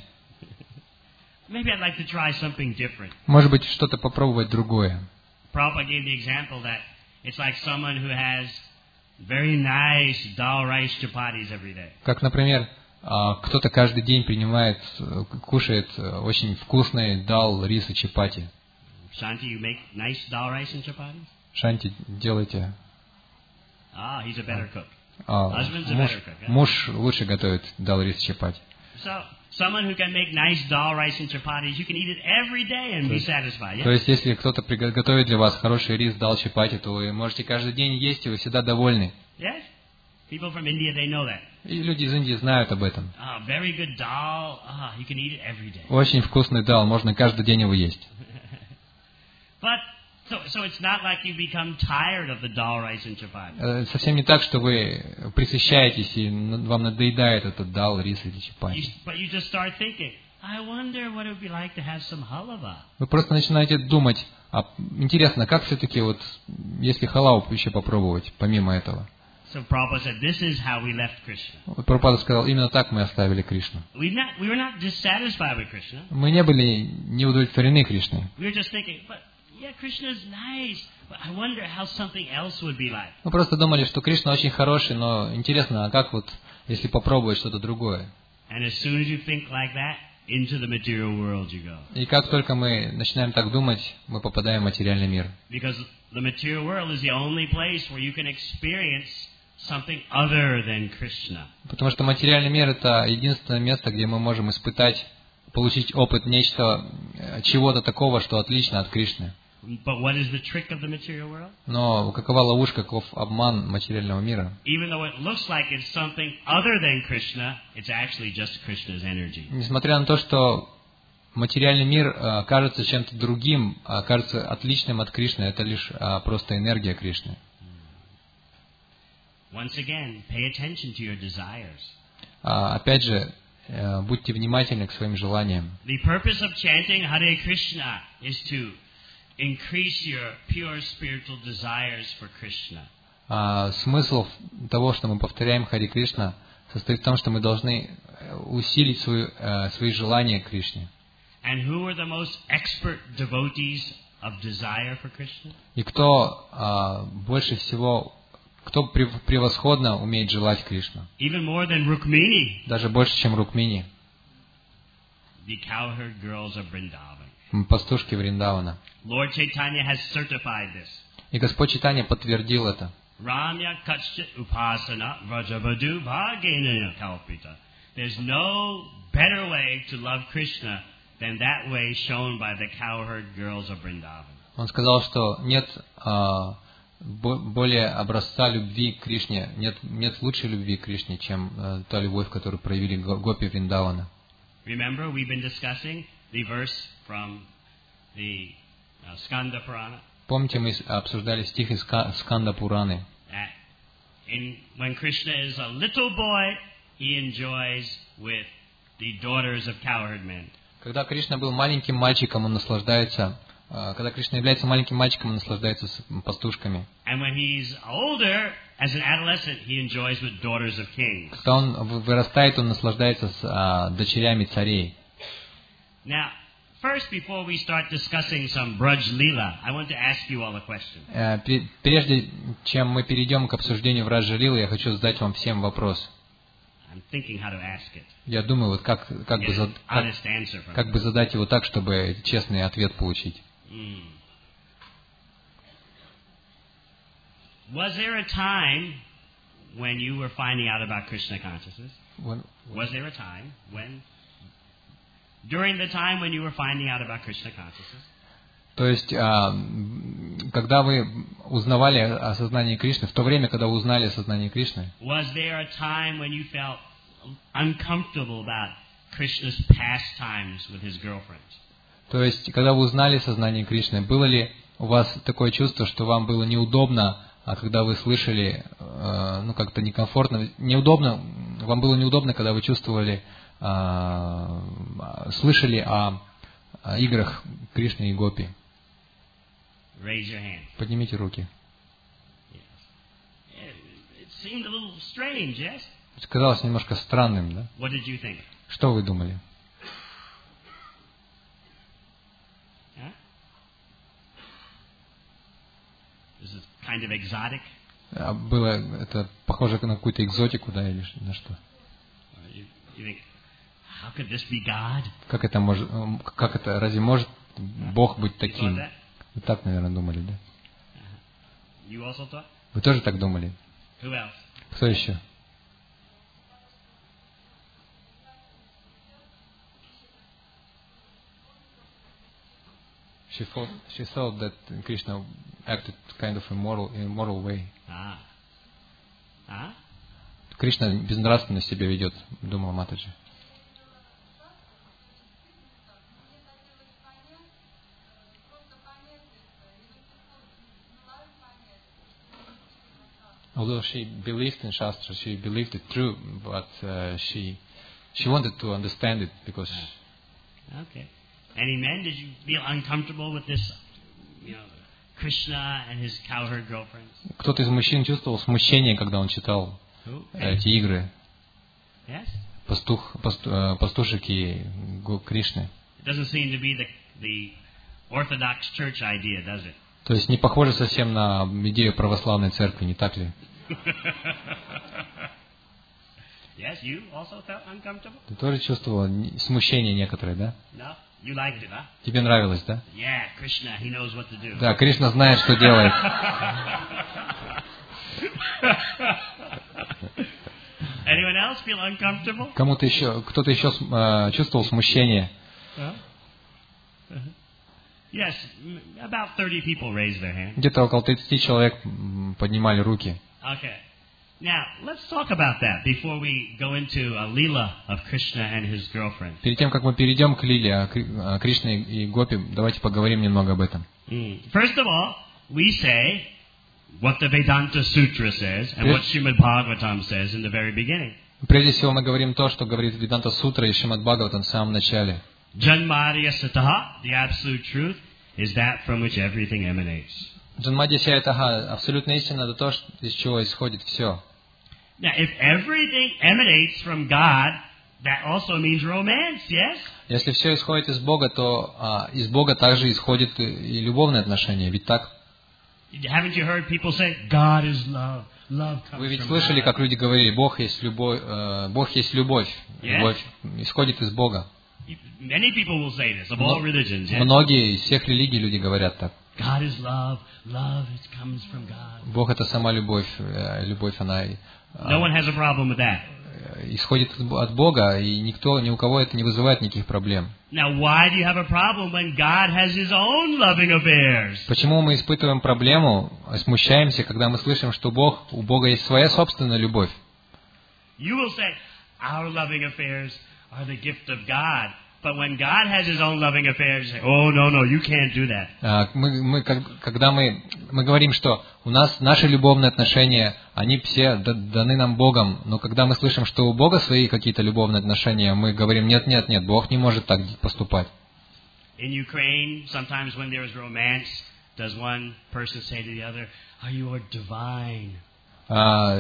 Maybe I'd like to try something different. Может быть, что-то попробовать другое. Prabhupada gave the example that it's like someone who has very nice dal rice chapatis every day. Как, например, кто-то каждый день принимает, кушает очень вкусный дал, рис и чапати. Shanti, you make nice dal rice and chapatis? Шанти, делайте. Ah, he's a better cook. А, Husband's a муж, better cook. Yeah? муж лучше готовит дал, рис и чапати. So, someone who can make nice dal rice and chapatis, you can eat it every day and be satisfied. То Yeah? есть, если кто-то приготовит для вас хороший рис, дал, чапати, то вы можете каждый день есть, и вы всегда довольны. Yes? People from India, they know that. И люди из Индии знают об этом. Ah, very good dal. Ah, you can eat it every day. Очень вкусный дал, можно каждый день его есть. But so so it's not like you become tired of the dal rice and chapati. Э, Совсем не так, что вы присыщаетесь и н- вам надоедает этот дал, рис или You, чапати. but you just start thinking, I wonder what it would be like to have some halava. Вы просто начинаете думать, а интересно, как все-таки вот, если халаву еще попробовать, помимо этого. So Prabhupada said, this is how we left Krishna. Вот Прабхупада сказал, именно так мы оставили Кришну. We not we were not dissatisfied with Krishna. Мы не были не удовлетворены Кришной. We were just thinking, but yeah, Krishna is nice, but I wonder how something else would be like. Мы просто думали, что Кришна очень хороший, но интересно, а как вот, если попробовать что-то другое? And as soon as you think like that, into the material world you go. И как только мы начинаем так думать, мы попадаем в материальный мир. Because the material world is the only place where you can experience something other than Krishna. Потому что материальный мир — это единственное место, где мы можем испытать, получить опыт нечто, чего-то такого, что отлично от Кришны. But what is the trick of the material world? Но какова ловушка, каков обман материального мира? Even though it looks like it's something other than Krishna, it's actually just Krishna's energy. Несмотря на то, что материальный мир а, кажется чем-то другим, а, кажется отличным от Кришны, это лишь а, просто энергия Кришны. Once again, pay attention to your desires. А, опять же, э, будьте внимательны к своим желаниям. The purpose of chanting Hare Krishna is to increase your pure spiritual desires for Krishna. А, смысл того, что мы повторяем Харе Кришна, состоит в том, что мы должны усилить свою, э, свои желания к Кришне. And who are the most expert devotees of desire for Krishna? И кто а, больше всего, кто превосходно умеет желать Кришну? Even more than Rukmini, Даже больше, чем Рукмини, the cowherd girls of Vrindavan. пастушки Вриндавана. Lord Chaitanya has certified this. И Господь Чайтанья подтвердил это. Ramya Kachit Upasana Vrajavadu Bhagena Kalpita. There's no better way to love Krishna than that way shown by the cowherd girls of Vrindavan. Он сказал, что нет а, более образца любви к Кришне, нет, нет лучшей любви к Кришне, чем э, та любовь, которую проявили гопи Вриндавана. Remember, we've been discussing the verse from the uh, Skanda Purana. Помните, мы обсуждали стих из Сканда Пураны. That in, when Krishna is a little boy, he enjoys with the daughters of cowherd men. Когда Кришна был маленьким мальчиком, он наслаждается. Когда Кришна является маленьким мальчиком, он наслаждается с пастушками. And when he's older, as an adolescent, he enjoys with daughters of kings. Когда он вырастает, он наслаждается с а, дочерями царей. Now, first, before we start discussing some Braj Leela, I want to ask you all a question. Прежде чем мы перейдем к обсуждению Враджа Лилы, я хочу задать вам всем вопрос. I'm thinking how to ask it. Я думаю, вот как, как, бы, зад, как, как бы задать его так, чтобы честный ответ получить. Mm. Was there a time when you were finding out about Krishna consciousness? When, Was there a time when, during the time when you were finding out about Krishna consciousness? То есть, когда вы узнавали о сознании Кришны, в то время, когда вы узнали о сознании Кришны, Was there a time when you felt uncomfortable about Krishna's pastimes with his girlfriends? То есть, когда вы узнали сознание Кришны, было ли у вас такое чувство, что вам было неудобно, а когда вы слышали, ну как-то некомфортно, неудобно, вам было неудобно, когда вы чувствовали, слышали о, о играх Кришны и Гопи? Raise your hand. Поднимите руки. Yes. It seemed a little strange, yes? Казалось немножко странным, да? What did you think? Что вы думали? Huh? This is kind of exotic. Было это похоже на какую-то экзотику, да, или на что? You, you think, how could this be God? Как это может, как это, разве может Бог быть таким? Вы так, наверное, думали, да? You also thought? Вы тоже так думали? Who else? Кто еще? She thought, she thought that Krishna acted kind of immoral, immoral way. Ah. Ah? Кришна безнравственно себя ведет, думала Матаджи. Although she believed in Shastra, she believed it true, but uh, she she wanted to understand it because. Okay. Any men, did you feel uncomfortable with this, you know, Krishna and his cowherd girlfriends? Кто-то из мужчин чувствовал смущение, когда он читал Who? эти игры. Yes. Пастух, пасту, пастушек и Кришны. It doesn't seem to be the the Orthodox Church idea, does it? То есть не похоже совсем на идею православной церкви, не так ли? Yes, you also felt uncomfortable? Ты тоже чувствовал смущение некоторое, да? No, you liked it, huh? Тебе нравилось, да? Yeah, Krishna, he knows what to do. Да, Кришна знает, что делает. Anyone else feel uncomfortable? Кому-то еще, кто-то еще э, чувствовал смущение? Huh? Uh-huh. Yes, about thirty people raised their hand. Где-то около тридцати человек поднимали руки. Okay. Now, let's talk about that before we go into a Leela of Krishna and his girlfriend. Перед тем, как мы перейдем к Лиле, о Кришне и Гопи, давайте поговорим немного об этом. Mm. First of all, we say what the Vedanta Sutra says and what Srimad Bhagavatam says in the very beginning. Прежде всего мы говорим то, что говорит Веданта Сутра и Шримад Бхагаватам в самом начале. Janmadya Sataha, the absolute truth, is that from which everything emanates. Джанмадья Сятаха, абсолютная истина, это то, из чего исходит все. Now, if everything emanates from God, that also means romance, yes? Если все исходит из Бога, то а, из Бога также исходит и любовные отношения, ведь так? Haven't you heard people say, God is love, love comes Вы ведь from слышали, God. как люди говорили, Бог есть любовь, э, Бог есть любовь, Yes? любовь исходит из Бога. Many people will say this of all religions. Yes? Многие из всех религий люди говорят так. God is love, love it comes from God. Бог это сама любовь, любовь она. No one has a problem with that. исходит от Бога, и никто, ни у кого это не вызывает никаких проблем. Now, why do you have a problem when God has His own loving affairs? Почему мы испытываем проблему, смущаемся, когда мы слышим, что Бог, у Бога есть своя собственная любовь? You will say, our loving affairs are the gift of God. But when God has His own loving affairs, you say, oh, no, no, you can't do that. Мы, мы, когда мы, мы говорим, что у нас наши любовные отношения, они все даны нам Богом, но когда мы слышим, что у Бога свои какие-то любовные отношения, мы говорим, нет, нет, нет, Бог не может так поступать. In Ukraine, sometimes when there is romance, does one person say to the other, "Oh, you are divine"? А,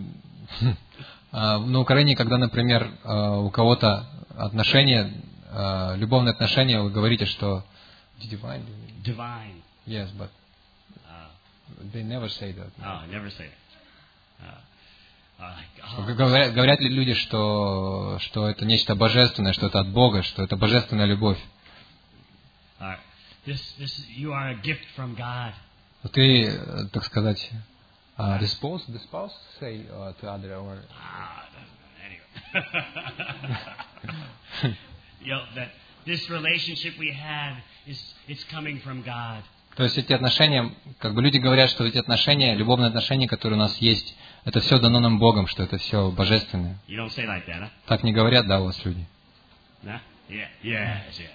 а, на Украине, когда, например, у кого-то отношения, любовные отношения, вы говорите, что divine. Divine. Yes, but uh, they never say that. Oh, never say it. Uh, uh, oh. Говорят, говорят ли люди, что что это нечто божественное, что это от Бога, что это божественная любовь? Right. This, this, you are a gift from God. Ты, так сказать, uh, the spouse, the spouse say uh, to other or. Ah, anyway. You know, that this relationship we have is it's coming from God. То есть эти отношения, как бы люди говорят, что эти отношения, любовные отношения, которые у нас есть, это все дано нам Богом, что это все божественное. You don't say like that, huh? Так не говорят, да, у вас люди? No? Yeah, yes, yeah.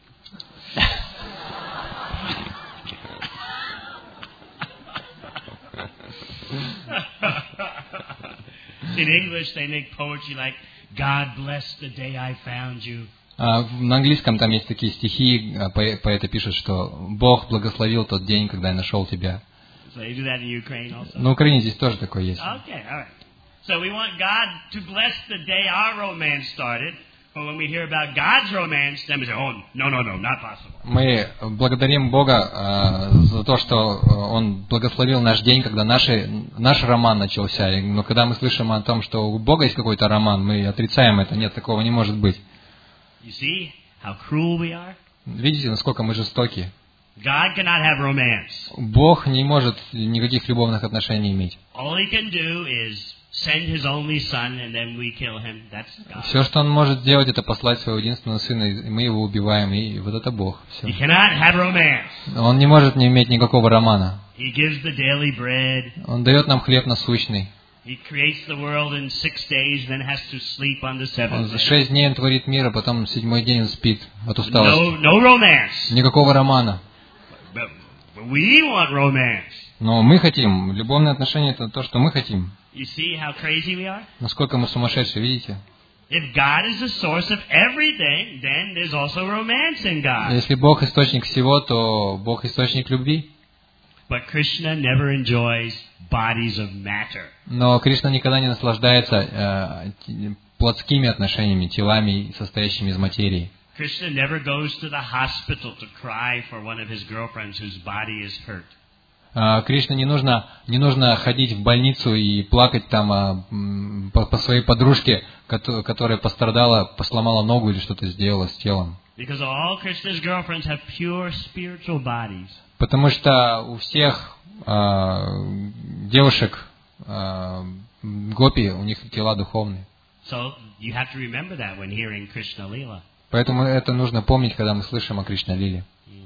In English, they make poetry like, God bless the day I found you. А на английском там есть такие стихи, поэты пишут, что Бог благословил тот день, когда я нашел тебя. So they do that in Ukraine also? На Украине здесь тоже такое есть. Okay, all right. So we want God to bless the day our romance started. But when we hear about God's romance, then we say, oh, no, no, no, not possible. Мы благодарим Бога а, за то, что Он благословил наш день, когда наши, наш роман начался. Но когда мы слышим о том, что у Бога есть какой-то роман, мы отрицаем это. Нет, такого не может быть. You see how cruel we are? Видите, насколько мы жестоки? God cannot have romance. Бог не может никаких любовных отношений иметь. All He can do is send His only Son, and then we kill Him. That's God. Все, что Он может сделать, это послать Своего единственного Сына, и мы Его убиваем, и вот это Бог. Все. He cannot have romance. Он не может не иметь никакого романа. He gives the daily bread. Он дает нам хлеб насущный. He creates the world in six days, then has to sleep on the seventh day. Шесть дней Он творит мир, а потом седьмой день Он спит от усталости. No, no romance. Никакого романа. But, but we want romance. Но мы хотим. Любовные отношения — это то, что мы хотим. You see how crazy we are? Насколько мы сумасшедшие, видите? If God is the source of everything, then there's also romance in God. Если Бог источник всего, то Бог источник любви. But Krishna never enjoys bodies of matter. Но Кришна никогда не наслаждается э, плотскими отношениями, телами, состоящими из материи. Krishna never goes to the hospital to cry for one of his girlfriends whose body is hurt. Uh, Кришне не нужно, не нужно ходить в больницу и плакать там uh, по, по своей подружке, которая пострадала, посломала ногу или что-то сделала с телом. Because all Krishna's girlfriends have pure spiritual bodies. Потому что у всех uh, девушек uh, гопи, у них тела духовные. So you have to remember that when hearing Krishna Lila. Поэтому это нужно помнить, когда мы слышим о Кришна-лиле.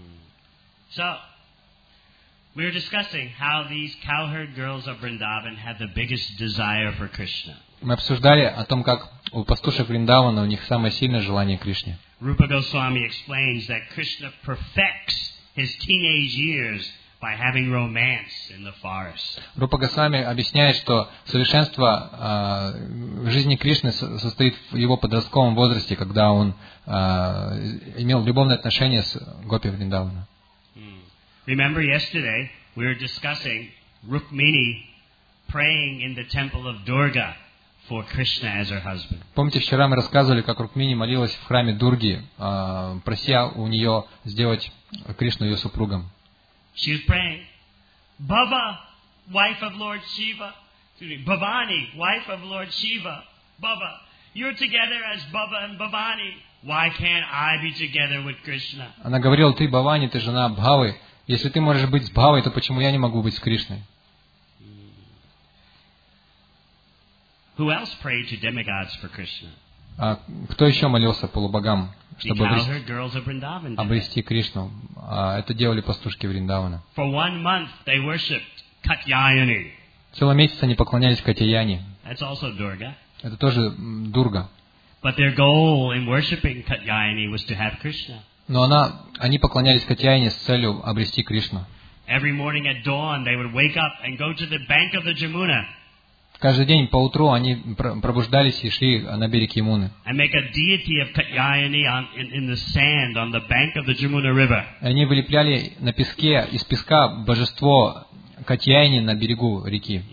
So we were discussing how these cowherd girls of Vrindavan had the biggest desire for Krishna. Мы обсуждали о том, как у пастушек Вриндавана у них самое сильное желание к Кришне. Rupa Goswami explains that Krishna perfects his teenage years by having romance in the forest. Рупа Госвами объясняет, что совершенство э, жизни Кришны состоит в его подростковом возрасте, когда он э, имел любовные отношения с гопи Вриндавана. Remember yesterday we were discussing Rukmini praying in the temple of Durga for Krishna as her husband. Помните, вчера мы рассказывали, как Рукмини молилась в храме Дурги, э, прося у нее сделать Кришну ее супругом. She was praying, Baba, wife of Lord Shiva, excuse me, Bhavani, wife of Lord Shiva, Baba, you're together as Baba and Bhavani. Why can't I be together with Krishna? Она говорила: ты Бхавани, ты жена Бхавы. Если ты можешь быть с Бхавой, то почему я не могу быть с Кришной? Who else prayed to demigods for Krishna? А кто еще молился полубогам, чтобы The обрести, cowherd girls of Vrindavan did that. обрести Кришну? А это делали пастушки Вриндавана. For one month they worshipped Katyayani. Целый месяц они поклонялись Катьяяне. That's also Durga. Это тоже м, Дурга. But their goal in worshipping Katyayani was to have Krishna. Но она, они поклонялись Катьяяне с целью обрести Кришну. Every morning at dawn they would wake up and go to the bank of the Jamuna Каждый день поутру они пр- пробуждались и шли на берег Ямуны. and make a deity of Katyayani on, in, in the sand on the bank of the Jamuna River. И они вылепляли на песке, из песка божество Катьяяни на берегу реки.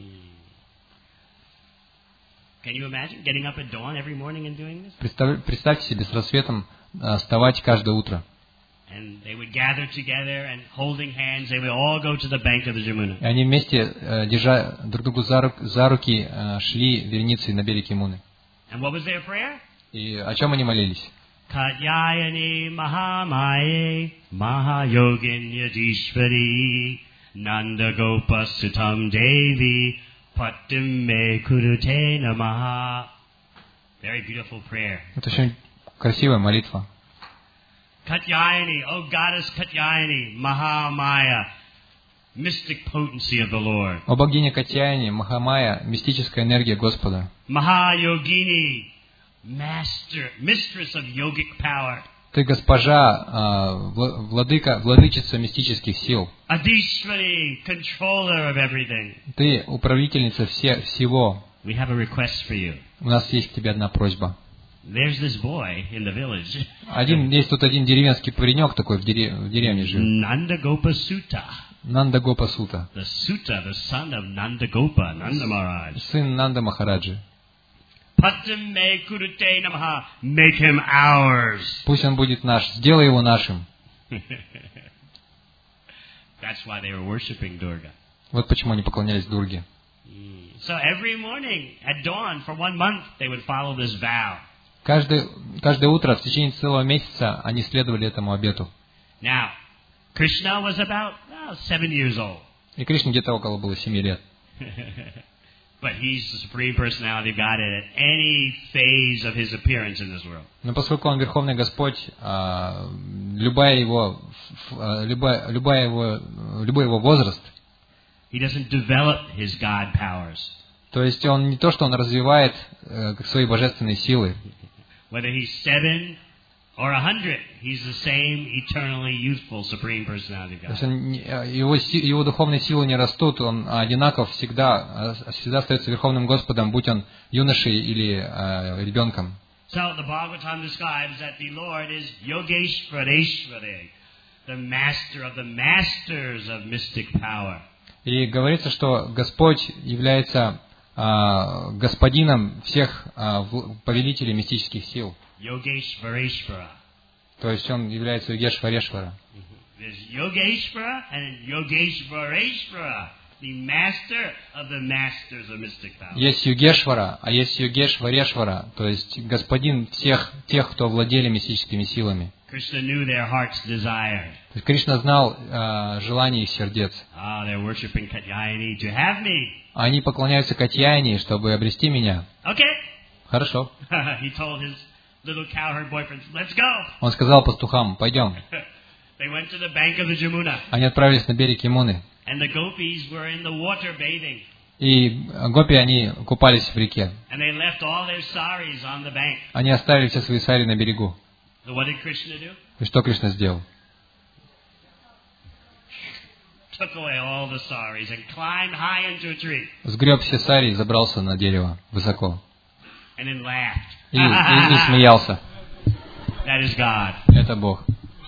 Can you imagine getting up at dawn every morning and doing this? Представ- Представьте себе с рассветом а, вставать каждое утро. And they would gather together and holding hands, they would all go to the bank of the Jamuna. И они вместе, э, держа друг другу за, рук- за руки, э, шли вереницей на берег Ямуны. And what was their prayer? И о чем они молились? Katyayani Mahamaya Mahayogin Yadishvari Nanda Gopa Sutam Devi Patim Me Kurute Namaha. Very beautiful prayer. Это очень красивая молитва. Katyayani, O goddess Katyayani, Mahamaya, mystic potency of the Lord. О богине Катьяяне, Махамая, мистическая энергия Господа. Mahayogini, master, mistress of yogic power. Ты госпожа, а, вла- владыка, владычица мистических сил. Adishwari, controller of everything. Ты управительница все, всего. We have a request for you. У нас есть к тебе одна просьба. There's this boy in the village. Один, есть тут один деревенский паренек такой в, дере- в деревне живет. Nandagopa Sutta. Нанда Гопа Сута. The Sutta, the son of Nandagopa, Nanda Maharaj. Сын Нанда Махараджи. Patim me kurute namaha. Make him ours. Пусть он будет наш. Сделай его нашим. That's why they were worshipping Durga. Вот почему они поклонялись Дурге. So every morning at dawn for one month they would follow this vow. Каждое, каждое утро в течение целого месяца они следовали этому обету. Now, Krishna was about oh, seven years old. И Кришне где-то около было семи лет. But he's the supreme personality of Godhead at any phase of his appearance in this world. Но поскольку он Верховный Господь, а, любая его, а, любая, любая его, любой его возраст, He doesn't develop his God powers. то есть он не то, что он развивает э, свои божественные силы. Whether he's seven or a hundred, he's the same eternally youthful supreme personality of То есть God. он не- его, си- его духовные силы не растут, он одинаков всегда, а, всегда остается Верховным Господом, будь он юношей или а, ребенком. So the Bhagavatam describes that the Lord is Yogeshvareshvare, the master of the masters of mystic power. И говорится, что Господь является а, господином всех а, в- повелителей мистических сил. Yogeshvareshvara. То есть он является Йогешварешвара. There's Yogeshvara and Yogeshvareshvara, the master of the masters of mystic power. Есть Югешвара, а есть Йогешварешвара, то есть господин всех тех, кто владели мистическими силами. Krishna knew their heart's desire. То есть Кришна знал а, желания их сердец. Ah, they're worshipping Katyayani to have me. Они поклоняются Катьяяне, чтобы обрести меня. Okay. Хорошо. He told his little cowherd boyfriends, let's go. Он сказал пастухам, пойдем. They went to the bank of the Jamuna. Они отправились на берег Ямуны. And the gopis were in the water bathing. И гопи, они купались в реке. And they left all their saris on the bank. Они оставили все свои сари на берегу. So what did Krishna do? И что Кришна сделал? Took away all the saris and climbed high into a tree. Сгреб все сари и забрался на дерево высоко. And then laughed. И, и- и смеялся. That is God. Это Бог.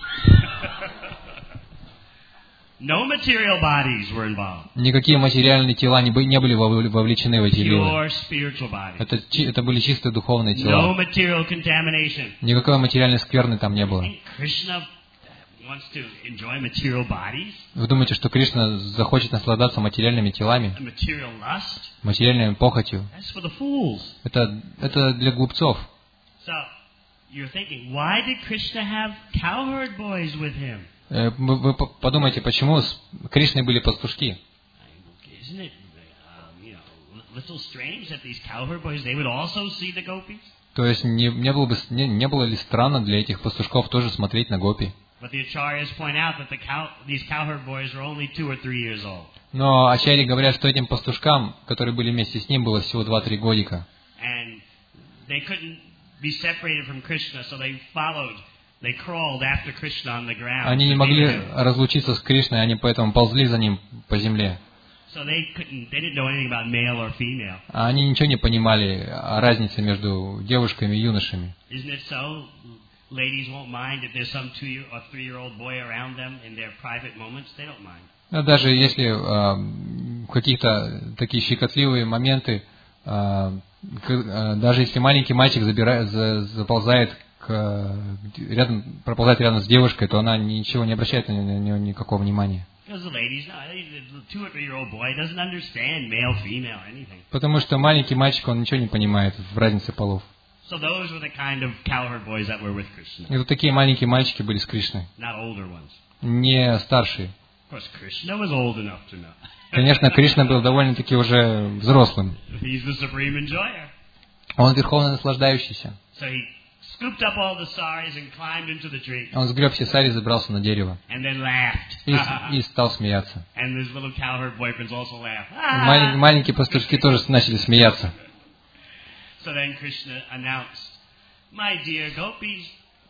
No material bodies were involved. Никакие материальные тела не, бы- не были вовле- вовлечены в эти лилы. Pure spiritual bodies. Это, чи- это были чистые духовные No тела. material contamination. Никакой материальной скверны там не было. And Krishna wants to enjoy material bodies, Вы думаете, что Кришна захочет наслаждаться материальными телами, and material lust? материальной похотью? That's for the fools. Это, это для глупцов. So, you're thinking, why did Krishna have cowherd boys with him? Э, Вы, вы по- подумайте, почему с Кришной были пастушки? Isn't it, um, you know, little strange that these cowherd boys, they would also see the gopis? То есть не, не, было бы, не, не было ли странно для этих пастушков тоже смотреть на гопи? But the acharyas point out that the cow, these cowherd boys were only two or three years old. Но ачарьи говорят, что этим пастушкам, которые были вместе с ним, было всего два-три годика. And they couldn't be separated from Krishna, so they followed. They crawled after Krishna on the ground. Они не могли разлучиться с Кришной, они поэтому ползли за ним по земле. So they couldn't, they didn't know anything about male or female. А они ничего не понимали о разнице между девушками и юношами. Isn't it so? Ladies won't mind if there's some two or three-year-old boy around them in their private moments. They don't mind. Но даже если э, какие-то такие щекотливые моменты, э, к, э, даже если маленький мальчик забирает, за, заползает к, рядом, проползает рядом с девушкой, то она ничего не обращает на нее никакого внимания. Потому что маленький мальчик, он ничего не понимает в разнице полов. So those were the kind of cowherd boys that were with Krishna. И вот такие маленькие мальчики были с Кришной. Not older ones. Не старшие. Of course, Krishna was old enough to know. Конечно, Кришна был довольно-таки уже взрослым. He's the supreme enjoyer. Он верховно наслаждающийся. So he scooped up all the saris and climbed into the tree. Он сгреб все сари и забрался на дерево. And then laughed. И, и стал смеяться. And his little cowherd boyfriends also laughed. Малень, маленькие пастушки тоже начали смеяться. So then Krishna announced, "My dear gopis,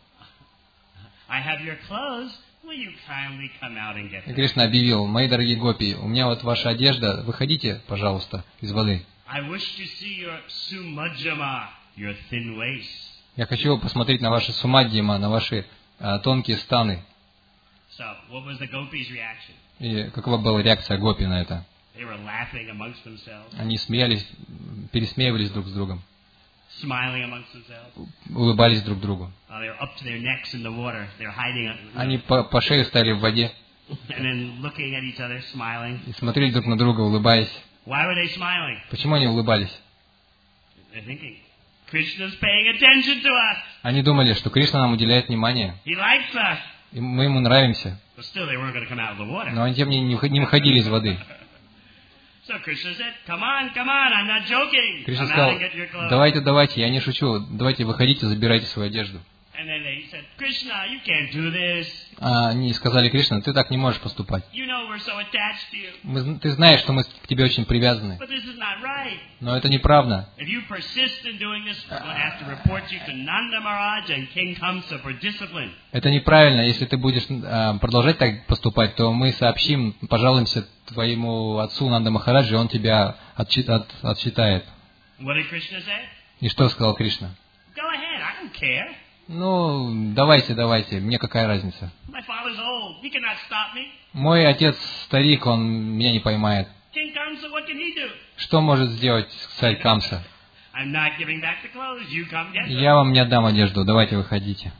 I have your clothes. Will you kindly come out and get them?" Кришна объявил: мои дорогие гопи, у меня вот ваша одежда, выходите, пожалуйста, из воды. I wish to see your sumajjama, your thin waist. Я хочу посмотреть на ваши сумадьяма, на ваши а, тонкие станы. So, what was the gopis' reaction? И какова была реакция гопи на это? They were laughing amongst themselves. Они смеялись, пересмеивались друг с другом. Smiling amongst themselves. Улыбались друг другу. Uh, they were up to their necks in the water. They were hiding. Они по, по шею стояли в воде. And then looking at each other, smiling. И смотрели друг на друга, улыбаясь. Why were they smiling? Почему они улыбались? They're thinking, Krishna's paying attention to us. Они думали, что Кришна нам уделяет внимание. He likes us. И мы ему нравимся. But still, they weren't going to come out of the water. Но они тем не менее не выходили из воды. So Krishna said, "Come on, come on, I'm not joking. Кришна Come out сказал: and get your clothes." давайте, давайте, я не шучу, давайте выходите, забирайте свою одежду. And then they said, Krishna, you can't do this. А они сказали: Кришна, ты так не можешь поступать. You know we're so attached to you. Мы, ты знаешь, что мы к тебе очень привязаны. But this is not right. Но это неправда. If you persist in doing this, we're going to have to report you to Nanda Maharaj and King Kamsa for discipline. Это неправильно. Если ты будешь а, продолжать так поступать, то мы сообщим, пожалуемся твоему отцу Нанда Махараджи, он тебя отчит, от, отчитает. What did Krishna say? И что сказал Кришна? Go ahead, I don't care. Ну, давайте, давайте, мне какая разница. My father's old. He cannot stop me. Мой отец старик, он меня не поймает. King Kamsa, what can he do? Что может сделать царь Камса? I'm not giving back the clothes. You come get them. Я вам не отдам одежду, давайте выходите.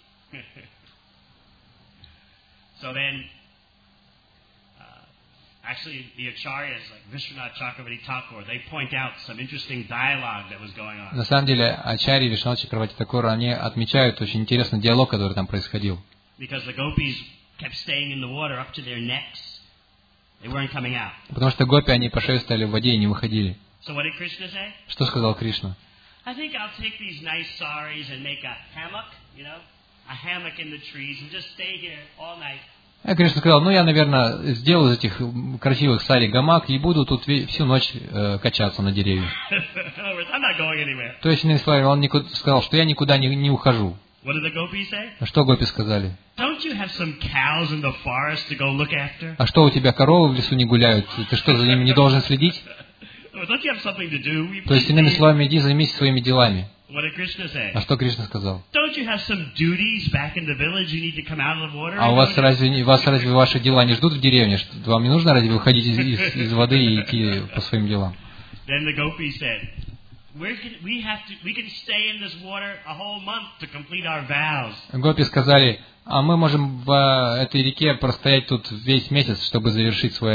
So then, uh, actually, the acharyas, like Vishwanath Chakravarti Thakur, they point out some interesting dialogue that was going on. На самом деле, ачарьи Вишванат Чакраварти Такур, они отмечают очень интересный диалог, который там происходил. Because the gopis kept staying in the water up to their necks. They weren't coming out. Потому что гопи, они по шею стояли в воде и не выходили. So what did Krishna say? Что сказал Кришна? I think I'll take these nice saris and make a hammock, you know, a hammock in the trees and just stay here all night. А Кришна сказал: ну я, наверное, сделаю из этих красивых сари гамак и буду тут всю ночь э, качаться на деревьях. I'm not going anywhere. То есть, иными словами, он никуда, сказал, что я никуда не, не ухожу. What did the gopis say? А что гопи сказали? Don't you have some cows in the forest to go look after? А что, у тебя коровы в лесу не гуляют? Ты что, за ними не должен следить? Don't you have something to do? We То есть, иными словами, иди займись своими делами. What did Krishna say? А что Кришна сказал? Don't you have some duties back in the village? You need to come out of the water. А у вас разве, вас разве ваши дела не ждут в деревне? Что, вам не нужно разве выходить из, из, из воды и идти по своим делам? Then the gopis said, We're can, we have to, we can stay in this water a whole month to complete our vows. Гопи сказали: а мы можем в этой реке простоять тут весь месяц, чтобы завершить свой обет.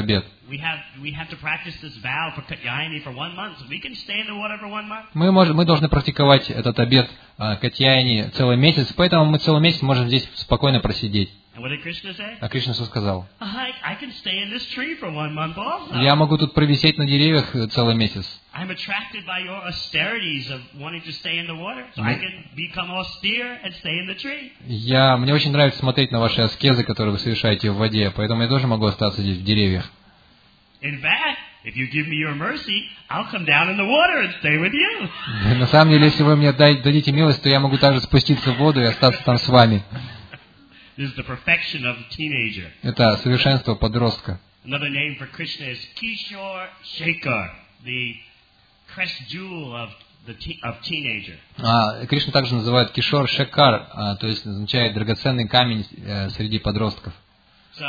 we have we have to practice this vow for Katyayani for one month. So we can stay in the water for one month. Мы, можем, мы должны практиковать этот обет э, Катьяяни целый месяц, поэтому мы целый месяц можем здесь спокойно просидеть. And what did Krishna say? А Кришна что сказал? I, I can stay in this tree for one month also. Я могу тут провисеть на деревьях целый месяц. I'm attracted by your austerities of wanting to stay in the water, so I can become austere and stay in the tree. Я, мне очень нравится смотреть на ваши аскезы, которые вы совершаете в воде, поэтому я тоже могу остаться здесь в деревьях. In fact, if you give me your mercy, I'll come down in the water and stay with you. На самом деле, если вы мне дадите милость, то я могу также спуститься в воду и остаться там с вами. This is the perfection of a teenager. Это совершенство подростка. Another name for Krishna is Kishore Shekhar, the crest jewel of the te- of teenager. А, Кришна также называют Кишор Шекар, а, то есть означает драгоценный камень э, среди подростков. So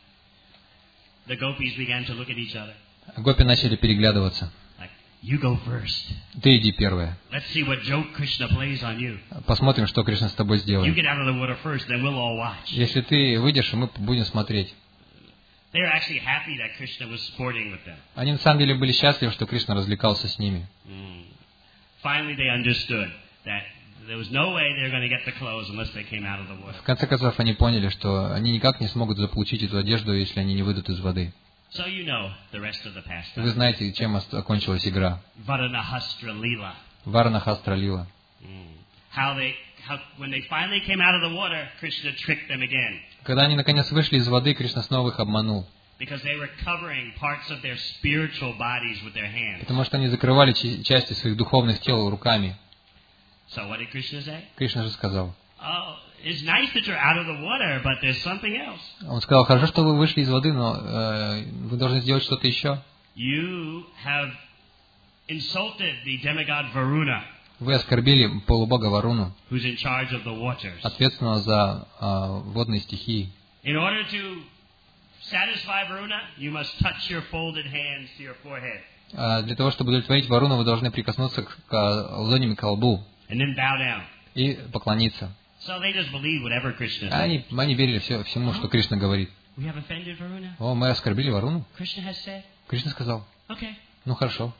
the gopis began to look at each other. Гопи начали переглядываться. Like, you go first. Ты иди первая. Let's see what joke Krishna plays on you. Посмотрим, что Кришна с тобой You сделает. get out of the water first, then we'll all watch. Если ты выйдешь, мы будем смотреть. They were actually happy that Krishna was sporting with them. Они на самом деле были счастливы, что Кришна развлекался с ними. Mm. Finally, they understood that there was no way they were going to get the clothes unless they came out of the water. В конце концов, они поняли, что они никак не смогут заполучить эту одежду, если они не выйдут из воды. So you know the rest of the pastime. Вы знаете, чем окончилась игра. Varanahastra Leela. Варнахастра Лила. Mm. How they, how when they finally came out of the water, Krishna tricked them again. Когда они наконец вышли из воды, Кришна снова их обманул. Because they were covering parts of their spiritual bodies with their hands. Потому что они закрывали части своих духовных тел руками. So what did Krishna say? Кришна же сказал. Oh, it's nice that you're out of the water, but there's something else. Он сказал, хорошо, что вы вышли из воды, но э, вы должны сделать что-то еще. You have insulted the demigod Varuna. Вы оскорбили полубога Варуну, Who's in charge of the waters. ответственного за э, водные стихии. In order to satisfy Varuna, you must touch your folded hands to your forehead. А для того, чтобы удовлетворить Варуну, вы должны прикоснуться к, к ладонями к лбу And then bow down. и поклониться. So they just believe whatever Krishna А says. Они, они верили все, всему, что Кришна говорит. We have offended Varuna. О, мы оскорбили Варуну? Krishna has said, Кришна сказал, okay. ну хорошо.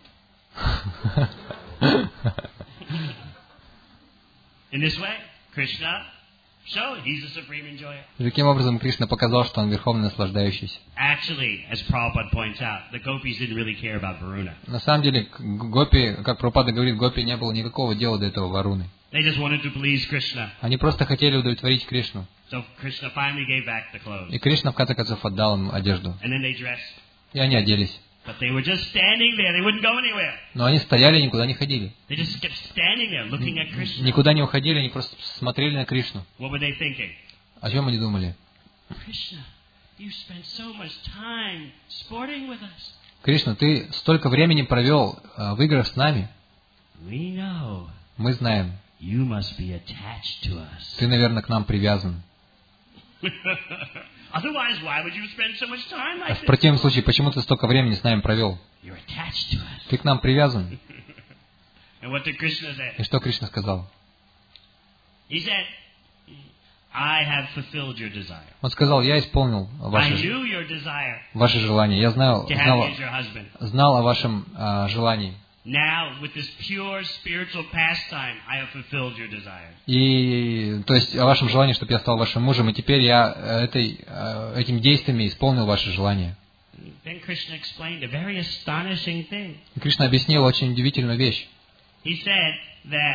In this way, Krishna showed he's the supreme enjoyer. Таким образом, Кришна показал, что он верховный наслаждающийся. Actually, as Prabhupada points out, the gopis didn't really care about Varuna. На самом деле, к Гопи, как Прабхупада говорит, Гопи не было никакого дела до этого Варуны. They just wanted to please Krishna. Они просто хотели удовлетворить Кришну. So Krishna finally gave back the clothes. И Кришна в конце концов отдал им одежду. And then they dressed. И они оделись. But they were just standing there. They wouldn't go anywhere. Но они стояли и никуда не ходили. They just kept standing there looking at Krishna. Никуда не уходили, они просто смотрели на Кришну. What were they thinking? О чем они думали? Krishna, you spent so much time sporting with us. Кришна, ты столько времени провел э, в играх с нами. We know Мы знаем. you must be attached to us. Ты, наверное, к нам привязан. Otherwise, why would you spend so much time А like в this? противном случае, почему ты столько времени с нами провел? You're attached to us. Ты к нам привязан. And what did Krishna say? И что Кришна сказал? He said, I have fulfilled your desire. Он сказал, я исполнил I ваше, knew your desire ваше желание. Я знал, to have знал, me as your husband. знал о вашем э, желании. Now, with this pure spiritual pastime, I have fulfilled your desire. И, то есть, о вашем желании, чтобы я стал вашим мужем. И теперь я этой, э, этими действиями исполнил ваше желание. Then Krishna explained a very astonishing thing. И Кришна объяснил очень удивительную вещь. He said that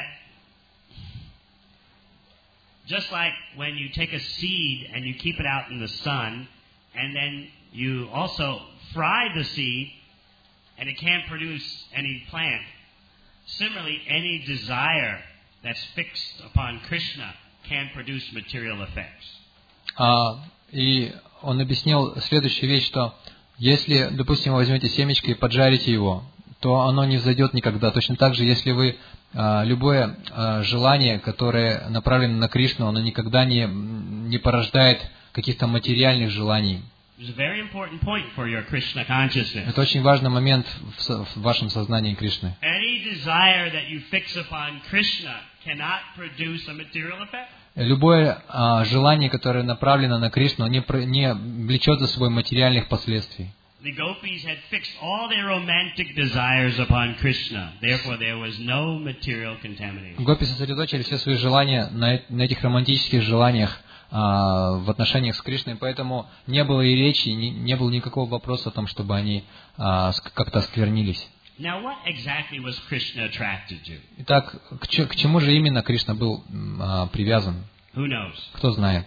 just like when you take a seed and you keep it out in the sun, and then you also fry the seed, and it can't produce any plant. Similarly, any desire that's fixed upon Krishna can't produce material effects. А, и он объяснил следующую вещь, что если, допустим, вы возьмете семечко и поджарите его, то оно не взойдет никогда. Точно так же, если вы а, любое а, желание, которое направлено на Кришну, оно никогда не, не порождает каких-то материальных желаний. It's a very important point for your Krishna consciousness. Это очень важный момент в, со- в вашем сознании Кришны. Any desire that you fix upon Krishna cannot produce a material effect. Любое а, желание, которое направлено на Кришну, не, про- не влечет за собой материальных последствий. the gopis had fixed all their romantic desires upon Krishna. Therefore, there was no material contamination. Гопи сосредоточили все свои желания на, на этих романтических желаниях а, в отношениях с Кришной, поэтому не было и речи, не, не было никакого вопроса о том, чтобы они а, как-то осквернились. Now, what exactly was Krishna attracted to? Итак, к, ч, к чему же именно Кришна был а, привязан? Who knows? Кто знает?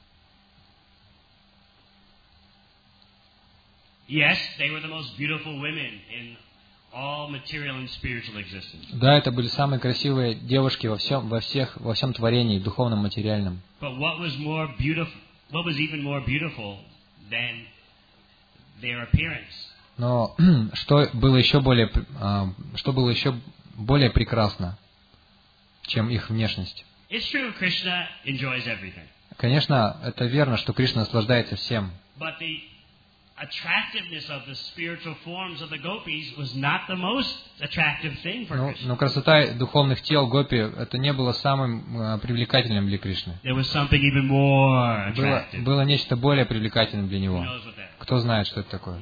Yes, they were the most beautiful women in all material and spiritual existence. Да, это были самые красивые девушки во всем, во всех, во всем творении, духовном, материальном. But what was more beautiful? What was even more beautiful than their appearance? Но что было еще более, что было еще более прекрасно, чем их внешность? It's true, Krishna enjoys everything. Конечно, это верно, что Кришна наслаждается всем. But the attractiveness of the spiritual forms of the gopis was not the most attractive thing for Но, Krishna. но красота духовных тел гопи это не было самым а, привлекательным для Кришны. There was something even more Было, attractive. было нечто более привлекательным для Who него. knows what that? Кто знает, что это такое?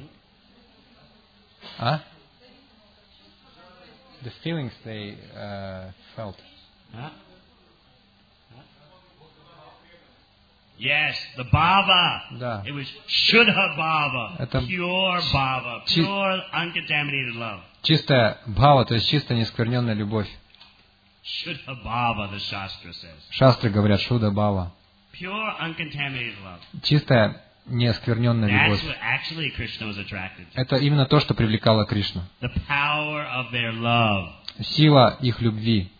А? The feelings they uh, felt. Huh? Huh? Yes, the bhava. Да. It was Shuddha bhava, Это pure bhava, чи- pure uncontaminated love. Чистая бхава, то есть чистая нескверненная любовь. Shuddha bhava, the Shastra says. Шастры говорят шуда бхава. Pure uncontaminated love. Чистая неоскверненная That's любовь. what actually Krishna was attracted to. Это именно то, что привлекало Кришну. The power of their love. Сила их любви.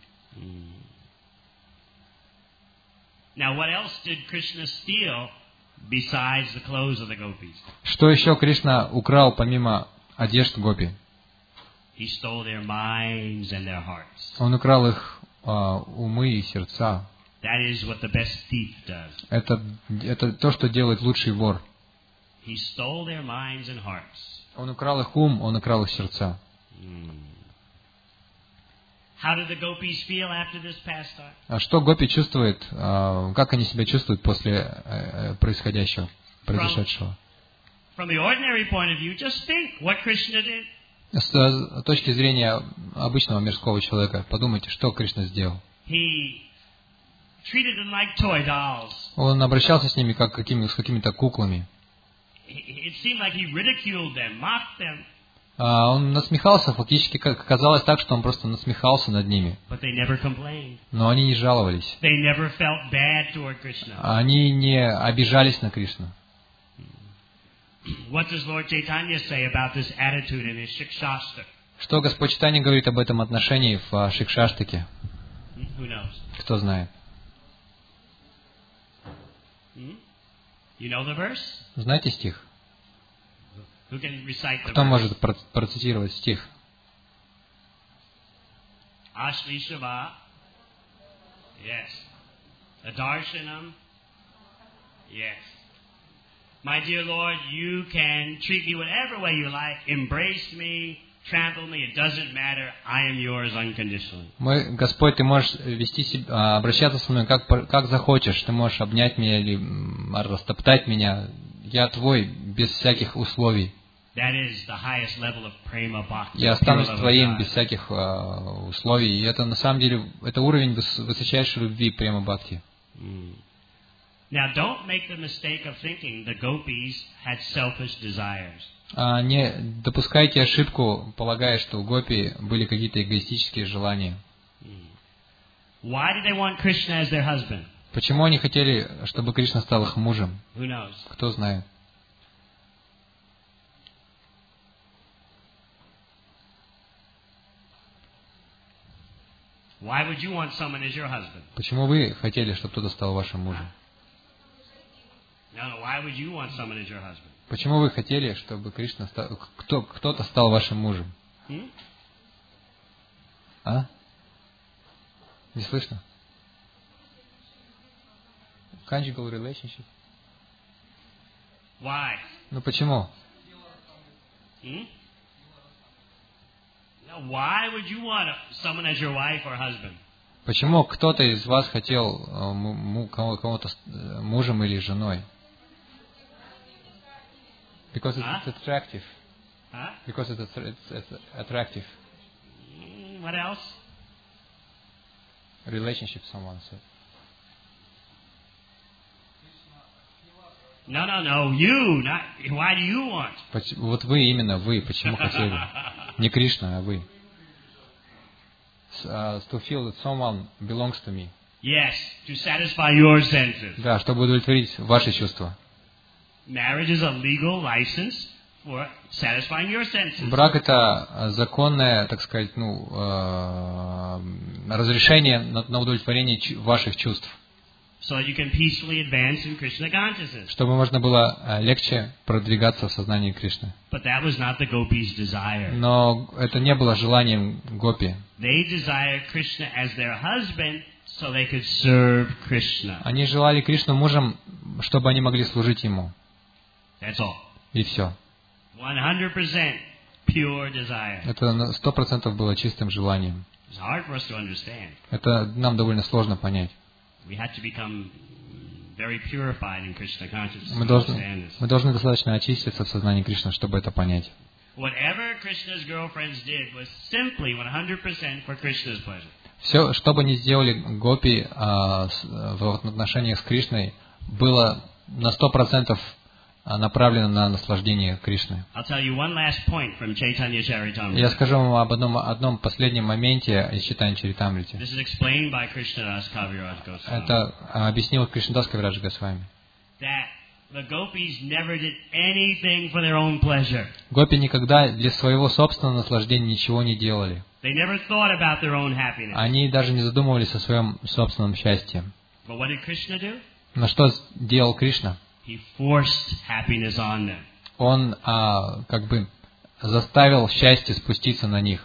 Now, what else did Krishna steal besides the clothes of the gopis? Что еще Кришна украл помимо одежд гопи? He stole their minds and their hearts. Он украл их а, умы и сердца. That is what the best thief does. Это, это то, что делает лучший вор. He stole their minds and hearts. Он украл их ум, он украл их сердца. Hmm. How did the gopis feel after this pastime? А что гопи чувствует, а, как они себя чувствуют после э, происходящего, произошедшего? From the ordinary point of view, just think what Krishna did. С точки зрения обычного мирского человека, подумайте, что Кришна сделал. He treated them like toy dolls. Он обращался с ними как какими, с какими-то куклами. It seemed like he ridiculed them, mocked them. А, он насмехался, фактически как казалось так, что он просто насмехался над ними. But they never complained. Но они не жаловались. They never felt bad toward Krishna. Они не обижались на Кришну. What does Lord Chaitanya say about this attitude in his Shikshastra? Что Господь Чайтанья говорит об этом отношении в Шикшаштаке? Hmm? Who knows? Кто знает? Hmm? You know the verse? Знаете стих? Who can recite the Кто verse? может про- процитировать стих? Ashli Shava. Yes. Adarshanam. Yes. My dear Lord, you can treat me whatever way you like. Embrace me, trample me. It doesn't matter. I am yours unconditionally. Мой Господь, ты можешь вести себя, обращаться со мной как, как захочешь. Ты можешь обнять меня или м, растоптать меня. Я твой, без всяких условий. That is the highest level of prema bhakti. Я останусь pure love of твоим God. без всяких а, условий. И это на самом деле, это уровень выс- высочайшей любви, према бхакти. Mm. Now, don't make the mistake of thinking the gopis had selfish desires. А не допускайте ошибку, полагая, что у гопи были какие-то эгоистические желания. Why did they want Krishna as their husband? Почему они хотели, чтобы Кришна стал их мужем? Who knows? Кто знает? Why would you want someone as your husband? Почему вы хотели, чтобы кто-то стал вашим мужем? No, no. Why would you want someone as your husband? Почему вы хотели, чтобы Кришна стал, кто, кто-то стал вашим мужем? Hmm? А? Не слышно? Conjugal relationship. Why? Ну почему? Hmm? Now, why would you want someone as your wife or husband? Почему кто-то из вас хотел э, му- му- кого- кого-то с- э, мужем или женой? Because it's А? attractive. Huh? Because it's, it's, it's attractive. Mm, What else? Relationship, someone said. No, no, no. You. Not. Why do you want? Поч- Вот вы, именно вы, почему хотели? Не Кришна, а вы. С- а, to feel that someone belongs to me. Yes, to satisfy your senses. Да, чтобы удовлетворить ваши чувства. Marriage is a legal license for satisfying your senses. Брак — это законное, так сказать, ну, э, разрешение на, на удовлетворение чу- ваших чувств. So that you can peacefully advance in Krishna consciousness. Чтобы можно было э, легче продвигаться в сознании Кришны. But that was not the gopis' desire. Но это не было желанием гопи. They desired Krishna as their husband so they could serve Krishna. Они желали Кришну мужем, чтобы они могли служить ему. That's all. И все. one hundred percent pure desire. Это на сто процентов было чистым желанием. It's hard for us to understand. Это нам довольно сложно понять. We had to become very purified in Krishna consciousness Мы to должны, understand this. мы должны достаточно очиститься в сознании Кришны, чтобы это понять. Whatever Krishna's girlfriends did was simply one hundred percent for Krishna's pleasure. Все, что бы ни сделали гопи а, с, в отношениях с Кришной, было на сто процентов направлено на наслаждение Кришны. I'll tell you one last point from Chaitanya Charitamrita. Я скажу вам об одном, одном последнем моменте из Чайтанья Чаритамрити. This is explained by Krishnadas Kaviraj Goswami. Это объяснил Кришнадас Кавирадж Госвами. That the gopis never did anything for their own pleasure. Гопи никогда для своего собственного наслаждения ничего не делали. They never thought about their own happiness. Они даже не задумывались о своем собственном счастье. But what did Krishna do? Но что делал Кришна? He forced happiness on them. Он а, как бы заставил счастье спуститься на них.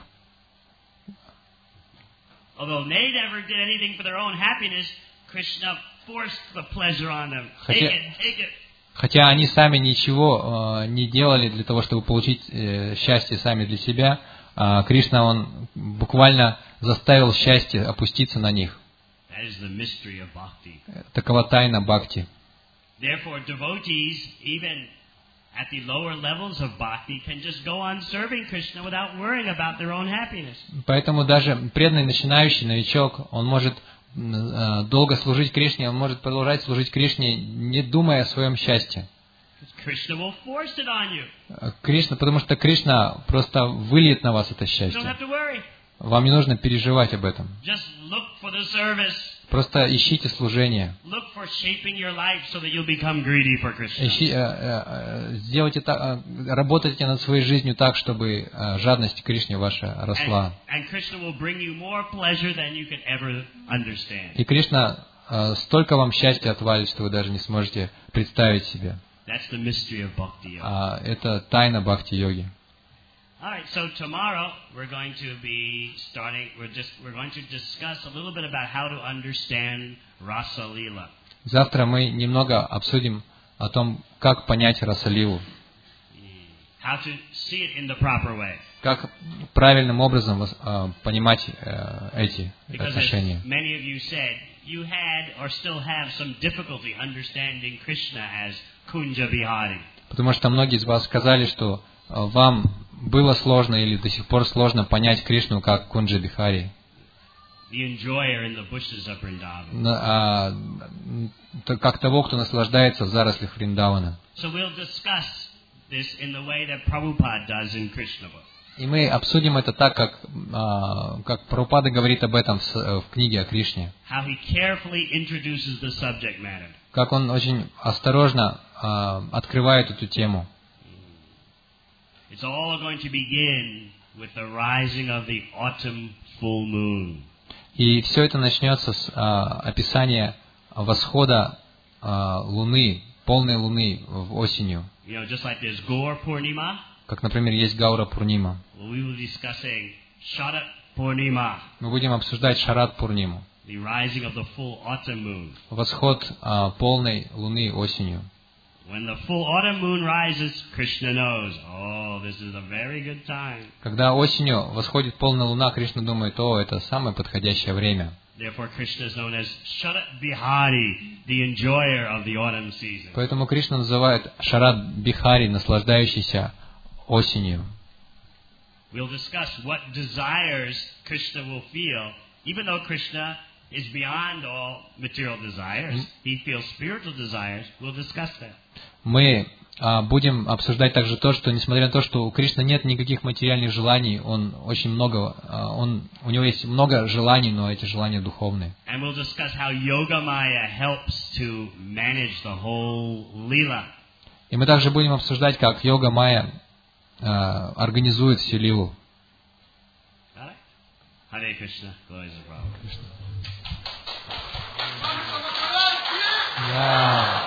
Although they never did anything for their own happiness, Krishna forced the pleasure on them. Take Хотя, it, take it. хотя они сами ничего э, не делали для того, чтобы получить э, счастье сами для себя, э, Кришна, он буквально заставил счастье опуститься на них. That is the mystery of bhakti. Такова тайна бхакти. Therefore, devotees, even at the lower levels of bhakti, can just go on serving Krishna without worrying about their own happiness. Поэтому даже преданный начинающий новичок, он может э, долго служить Кришне, он может продолжать служить Кришне, не думая о своем счастье. Krishna will force it on you. Кришна, потому что Кришна просто выльет на вас это You don't счастье. have to worry. Вам не нужно переживать об этом. Just look for the service. Просто ищите служение. Look for shaping your life so that you'll become greedy for Krishna. Ищи, э, э, сделайте так, э, работайте над своей жизнью так, чтобы э, жадность к Кришне ваша росла. And, and Krishna will bring you more pleasure than you can ever understand. И Кришна э, столько вам счастья отвалит, что вы даже не сможете представить себе. That's the mystery of bhakti yoga. А, это тайна бхакти-йоги. All right, so tomorrow we're going to be starting. We're just we're going to discuss a little bit about how to understand Rasa Lila. Завтра мы немного обсудим о том, как понять Расалилу, How to see it in the proper way. как правильным образом э, понимать э, эти Because as отношения. many of you said, you had or still have some difficulty understanding Krishna as Kunja Bihari. Потому что многие из вас сказали, что э, вам было сложно или до сих пор сложно понять Кришну как Кунджа Бихари, The enjoyer in the bushes of Vrindavan. на- а, т- как того, кто наслаждается в зарослях Вриндавана. So we'll discuss this in the way that Prabhupada does in Krishna book. И мы обсудим это так, как, а, как Прабхупада говорит об этом в, с- в книге о Кришне. How he carefully introduces the subject matter. Как он очень осторожно а, открывает эту тему. It's all going to begin with the rising of the autumn full moon. И все это начнется с а, описания восхода а, Луны, полной Луны в осенью. You know, just like there's Gaur Purnima, Как, например, есть Гаура Пурнима. well, we will be discussing Sharat Purnima, Мы будем обсуждать Шарат Пурниму. the rising of the full autumn moon. Восход а, полной Луны осенью. When the full autumn moon rises, Krishna knows, oh, this is a very good time. Когда осенью восходит полная Луна, Кришна думает, о, это самое подходящее время. Therefore, Krishna is known as Sharat Bihari, the enjoyer of the autumn season. Поэтому Кришна называет Шарат Бихари, наслаждающийся осенью. We'll discuss what desires Krishna will feel, even though Krishna is beyond all material desires. He feels spiritual desires. We'll discuss that. Мы а, будем обсуждать также то, что несмотря на то, что у Кришны нет никаких материальных желаний, он очень много, а, он, у него есть много желаний, но эти желания духовные. And we'll discuss how Yogamaya helps to manage the whole lila. И мы также будем обсуждать, как йога майя а, организует всю лилу. Hare Krishna, glories of Prabhupada. Yeah.